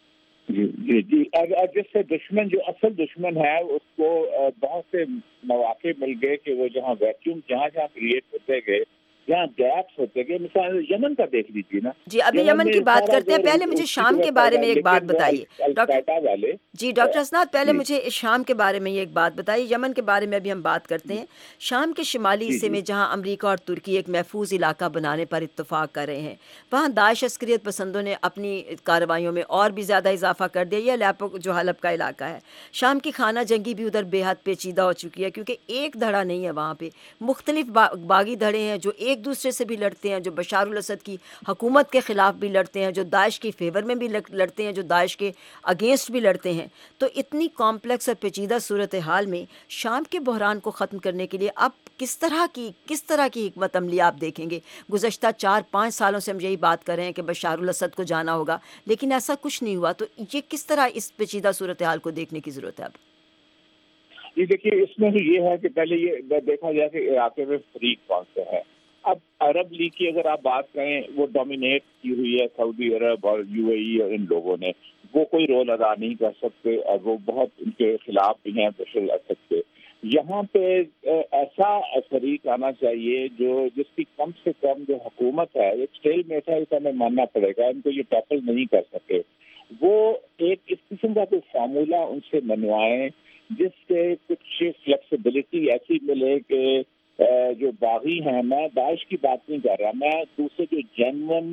جی اور جس سے دشمن جو اصل دشمن ہے اس کو بہت سے مواقع مل گئے کہ وہ جہاں ویکیوم جہاں کریٹ ہوتے گئے، جہاں گیپس ہوتے گئے. مثال یمن کا دیکھ لیجیے نا. جی ابھی یمن کی بات کرتے ہیں. پہلے مجھے شام کے بارے میں ایک بات بتائیے جی ڈاکٹر اسناد، پہلے مجھے شام کے بارے میں یہ ایک بات بتائیے. یمن کے بارے میں ابھی ہم بات کرتے ہیں. شام کے شمالی حصے میں جہاں امریکہ اور ترکی ایک محفوظ علاقہ بنانے پر اتفاق کر رہے ہیں، وہاں داعش عسکریت پسندوں نے اپنی کارروائیوں میں اور بھی زیادہ اضافہ کر دیا. یہ الیپو جو حلب کا علاقہ ہے، شام کی خانہ جنگی بھی ادھر بے حد پیچیدہ ہو چکی ہے، کیونکہ ایک دھڑا نہیں ہے وہاں پہ، مختلف باغی دھڑے ہیں جو ایک دوسرے سے بھی لڑتے ہیں، جو بشار الاسد کی حکومت کے خلاف بھی لڑتے ہیں، جو داعش کی فیور میں بھی لڑتے ہیں، جو داعش کے اگینسٹ بھی لڑتے ہیں. تو اتنی کمپلیکس اور پیچیدہ صورتحال میں شام کے بحران کو ختم کرنے کے لیے اب کس طرح کی حکمت عملی آپ دیکھیں گے؟ گزشتہ 4-5 سالوں سے ہم یہی بات کر رہے ہیں کہ بشار الاسد کو جانا ہوگا، لیکن ایسا کچھ نہیں ہوا. تو یہ کس طرح اس پیچیدہ صورتحال کو دیکھنے کی ضرورت ہے اب؟ یہ دیکھیے اس میں یہ ہے کہ پہلے یہ دیکھا جائے کہ علاقے میں فریق کون سے ہیں. اب عرب لیگ کی اگر آپ بات کریں، وہ ڈومینیٹ کی ہوئی ہے سعودی عرب اور UAE اور ان لوگوں نے، وہ کوئی رول ادا نہیں کر سکتے اور وہ بہت ان کے خلاف بھی ہیں بشار الاسد کے. یہاں پہ ایسا فریق آنا چاہیے جس کی کم سے کم جو حکومت ہے، ایک اسٹیل میٹ ہے، اسے ہمیں ماننا پڑے گا، ان کو یہ ٹیکل نہیں کر سکے. وہ ایک اس قسم کا کوئی فارمولہ ان سے منوائیں جس سے کچھ فلیکسیبلٹی ایسی ملے کہ جو باغی ہیں، میں داعش کی بات نہیں کر رہا، میں دوسرے جو جینون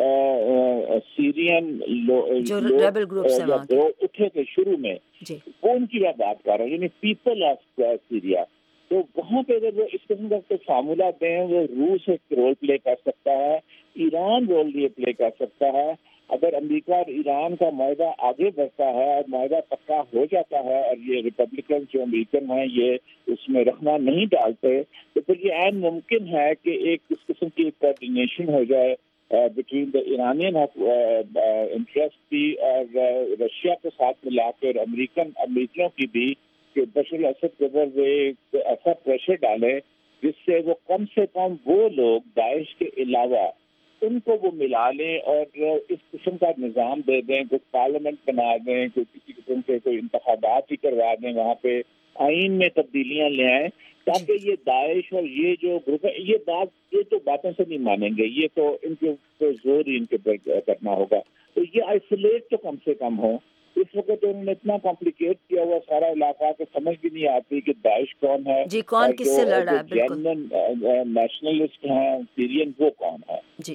سیرین ریبل گروپس ہیں اٹھے تھے شروع میں، وہ ان کی میں بات کر رہا ہوں، یعنی پیپل آف سیریا. تو وہاں پہ اگر وہ اس قسم کا کوئی فارمولا دیں، وہ روس ایک رول پلے کر سکتا ہے، ایران رول یہ پلے کر سکتا ہے. اگر امریکہ اور ایران کا معاہدہ آگے بڑھتا ہے اور معاہدہ پکا ہو جاتا ہے اور یہ ریپبلکن جو امریکن ہیں یہ اس میں رخنا نہیں ڈالتے، تو پھر یہ عین ممکن ہے کہ ایک اس قسم کی کوآرڈینیشن ہو جائے بٹوین دا ایرانین انٹرسٹ بھی اور رشیا کے ساتھ ملا کر امریکیوں کی بھی، کہ بشار الاسد کے اوپر وہ ایک ایسا پریشر ڈالے جس سے وہ کم سے کم وہ لوگ داعش کے علاوہ ان کو وہ ملا لیں اور اس قسم کا نظام دے دیں، کوئی پارلیمنٹ بنا دیں، کوئی کسی قسم کے کوئی انتخابات ہی کروا دیں، وہاں پہ آئین میں تبدیلیاں لے آئیں، تاکہ یہ داعش اور یہ جو گروپ ہے یہ تو باتوں سے نہیں مانیں گے، یہ تو ان کے زور ہی ان کے اوپر کرنا ہوگا. تو یہ آئسولیٹ تو کم سے کم ہو. اس وقت انہوں نے اتنا کمپلیکیٹ کیا ہوا سارا علاقہ کہ سمجھ بھی نہیں آتی کہ داعش کون ہے، جی کون کس سے لڑ رہا ہے، بالکل نیشنلسٹ ہیں سیرین وہ کون ہے. جی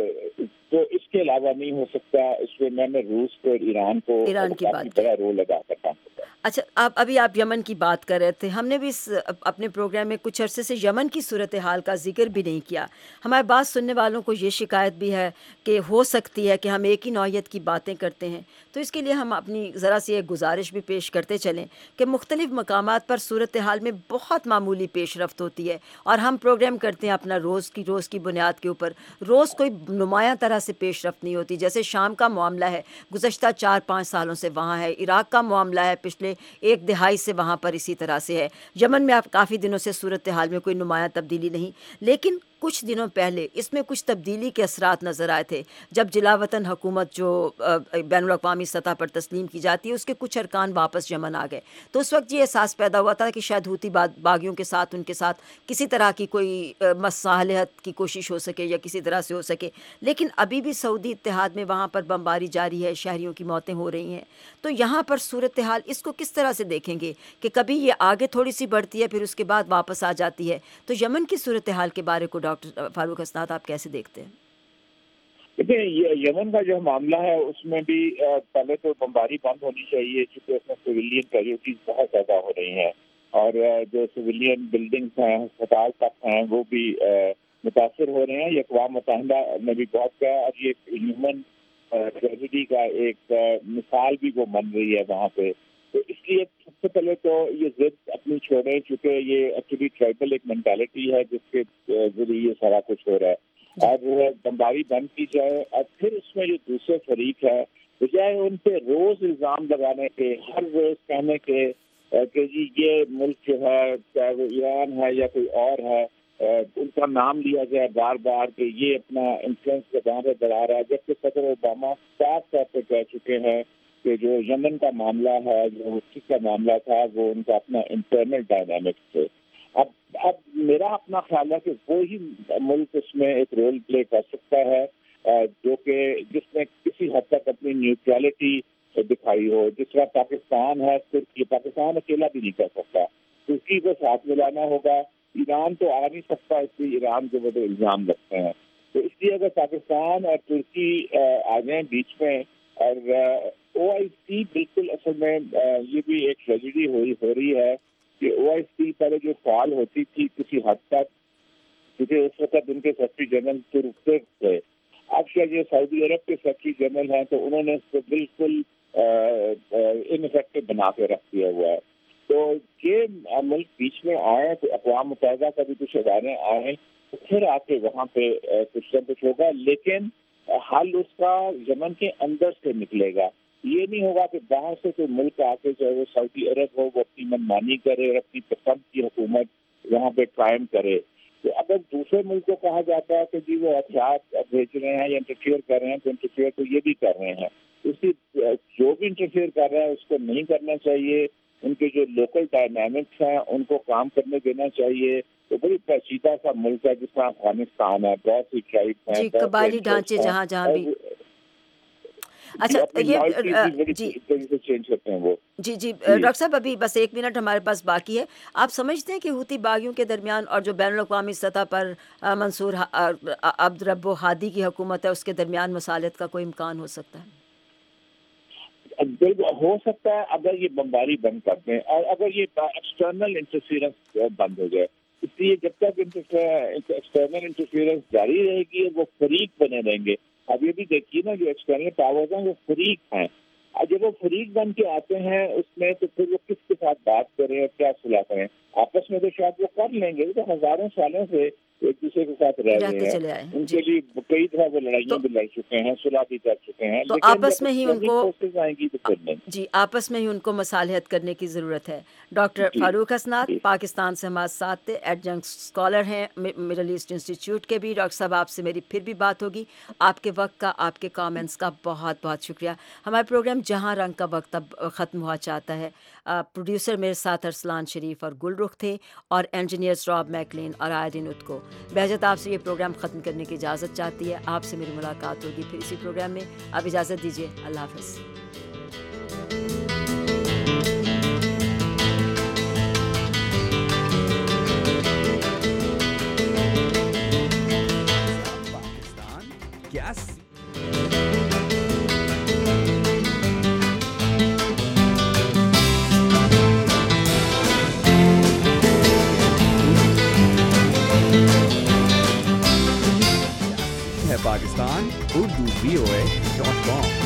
تو اس کے علاوہ نہیں ہو سکتا. اس میں نے روس کو اور ایران کو کافی بڑا رول ادا کرتا ہوں. اچھا، ابھی آپ یمن کی بات کر رہے تھے، ہم نے بھی اپنے پروگرام میں کچھ عرصے سے یمن کی صورتحال کا ذکر بھی نہیں کیا. ہمارے بعض سننے والوں کو یہ شکایت بھی ہے کہ ہو سکتی ہے کہ ہم ایک ہی نوعیت کی باتیں کرتے ہیں، تو اس کے لیے ہم اپنی ذرا سی ایک گزارش بھی پیش کرتے چلیں کہ مختلف مقامات پر صورتحال میں بہت معمولی پیش رفت ہوتی ہے، اور ہم پروگرام کرتے ہیں اپنا روز کی بنیاد کے اوپر، روز کوئی نمایاں طرح سے پیش رفت نہیں ہوتی. جیسے شام کا معاملہ ہے، گزشتہ 4-5 سالوں سے وہاں ہے، عراق کا معاملہ ہے، پچھلے 1 دہائی سے وہاں پر اسی طرح سے ہے، یمن میں آپ کافی دنوں سے صورتحال میں کوئی نمایاں تبدیلی نہیں. لیکن کچھ دنوں پہلے اس میں کچھ تبدیلی کے اثرات نظر آئے تھے، جب جلا وطن حکومت جو بین الاقوامی سطح پر تسلیم کی جاتی ہے اس کے کچھ ارکان واپس یمن آ گئے. تو اس وقت یہ احساس پیدا ہوا تھا کہ شاید ہوتی باغیوں کے ساتھ ان کے ساتھ کسی طرح کی کوئی مصالحت کی کوشش ہو سکے یا کسی طرح سے ہو سکے. لیکن ابھی بھی سعودی اتحاد میں وہاں پر بمباری جاری ہے، شہریوں کی موتیں ہو رہی ہیں. تو یہاں پر صورتحال اس کو کس طرح سے دیکھیں گے کہ کبھی یہ آگے تھوڑی سی بڑھتی ہے پھر اس کے بعد واپس آ جاتی ہے؟ تو یمن کی صورتحال کے بارے کو ڈاکٹر فاروق حسنات آپ کیسے دیکھتے ہیں؟ دیکھیں، یمن کا جو معاملہ ہے اس میں بھی پہلے تو بمباری بند ہونی چاہیے، چونکہ اس میں سویلین کیجوٹیز بہت زیادہ ہو رہی ہیں، اور جو سویلین بلڈنگز ہیں، ہسپتال تک ہیں، وہ بھی متاثر ہو رہے ہیں. یہ اقوام متحدہ نے بھی بہت کہا، اور یہ ہیومن ٹریجڈی کا ایک مثال بھی وہ بن رہی ہے وہاں پہ. تو اس لیے سب سے پہلے تو یہ ضد اپنی چھوڑیں، چونکہ یہ ایکچولی ٹرائبل ایک مینٹالٹی ہے جس کے ذریعے یہ سارا کچھ ہو رہا ہے. اور وہ بمباری بند کی جائے، اور پھر اس میں جو دوسرے فریق ہے بجائے ان پہ روز الزام لگانے کے، ہر روز کہنے کے کہ جی یہ ملک جو ہے چاہے وہ ایران ہے یا کوئی اور ہے، ان کا نام لیا جائے بار بار کہ یہ اپنا انفلوئنس جگہ پہ بڑھا رہا ہے، جبکہ صدر اوباما صاف طور پہ کہہ چکے ہیں کہ جو یمن کا معاملہ ہے، جو حوثی کا معاملہ تھا، وہ ان کا اپنا انٹرنل ڈائنامکس تھے. اب میرا اپنا خیال ہے کہ وہی ملک اس میں ایک رول پلے کر سکتا ہے، جو کہ جس نے کسی حد تک اپنی نیوٹرلٹی دکھائی ہو. جس طرح پاکستان ہے، ترکی، پاکستان اکیلا بھی نہیں کر سکتا، ترکی کو ساتھ ملانا ہوگا. ایران تو آ نہیں سکتا، اس لیے ایران کے اوپر الزام رکھتے ہیں. تو اس لیے اگر پاکستان اور ترکی آ جائیں بیچ میں، اور OIC بالکل اصل میں یہ بھی ایک ٹریجڈی ہو رہی ہے کہ OIC پہلے جو فعال ہوتی تھی کسی حد تک، کیونکہ اس وقت ان کے سیکرٹری جنرل ترک تھے. اب شاید یہ سعودی عرب کے سیکرٹری جنرل ہیں، تو انہوں نے اس کو بالکل ان افیکٹو بنا کے رکھ دیا ہوا ہے. تو یہ ملک بیچ میں آئے، تو اقوام متحدہ کا بھی کچھ ادارے آئیں، تو پھر آ کے وہاں پہ کچھ نہ کچھ ہوگا. لیکن حل اس کا یمن کے اندر سے نکلے گا. یہ نہیں ہوگا کہ باہر سے کوئی ملک آ کے، چاہے وہ سعودی عرب ہو، وہ اپنی منمانی کرے اور اپنی پسند کی حکومت وہاں پہ قائم کرے. تو اگر دوسرے ملک کو کہا جاتا ہے کہ جی وہ ہتھیار بھیج رہے ہیں یا انٹرفیئر کر رہے ہیں، تو انٹرفیئر تو یہ بھی کر رہے ہیں. اس کی جو بھی انٹرفیئر کر رہا ہے اس کو نہیں کرنا چاہیے. ان کے جو لوکل ڈائنامکس ہیں ان کو کام کرنے دینا چاہیے. تو بڑی پیچیدہ سا ملک ہے جس طرح افغانستان ہے، بہت سی ٹرائب ہیں، قبائلی ڈھانچے جہاں بھی. अच्छा ये जी से चेंज करते हैं वो। जी जी डॉक्टर साहब, अभी बस 1 मिनट हमारे पास बाकी है। आप समझते हैं कि हूती बागियों के दरमियान और जो बैनुल अक़वामी सतह पर मंसूर अब्द रब्बो हादी की हुकूमत है उसके दरमियान मसालत का कोई इम्कान हो सकता है? बिल्कुल हो सकता है, अगर ये बमबारी बंद कर दें और अगर ये एक्सटर्नल इंटरफेरेंस बंद हो जाए। इसलिए जब तक एक्सटर्नल इंटरफेरेंस जारी रहेगी वो फरीक बने रहेंगे। अब ये भी देखिए ना, जो एक्सटर्नल पावर्स हैं वो फरीक हैं, और जब वो फरीक बन के आते हैं उसमें तो फिर वो किसके साथ बात करें और क्या सुलह करें? आपस में तो शायद वो कर लेंगे, वो तो हजारों सालों से एक दूसरे के साथ रह रहे हैं, उनके लिए कई दफा वो लड़ाइयाँ भी लड़ चुके हैं, सुलह भी कर चुके हैं, तो आपस में ही उनको आएंगी तो फिर नहीं। जी, आपस में ही उनको मसालहत करने की ज़रूरत है। डॉक्टर फारूक हसनात पाकिस्तान से हमारे साथ थे, एडजंक्ट स्कॉलर हैं मिडल ईस्ट इंस्टीट्यूट के भी। डॉक्टर साहब, आपसे मेरी फिर भी बात होगी। आपके वक्त का, आपके कमेंट्स का बहुत बहुत शुक्रिया। हमारे प्रोग्राम जहाँ रंग का वक्त अब ख़त्म हुआ चाहता है। प्रोड्यूसर मेरे साथ अरसलान शरीफ और गुलरुख थे, और इंजीनियर्स रॉब मैकलिन और आयरिन उत्को। बहजत आपसे ये प्रोग्राम ख़त्म करने की इजाज़त चाहती है। आपसे मेरी मुलाकात होगी फिर इसी प्रोग्राम में। अब इजाज़त दीजिए, अल्लाह हाफ़िज़। Pakistan, UrduVOA.com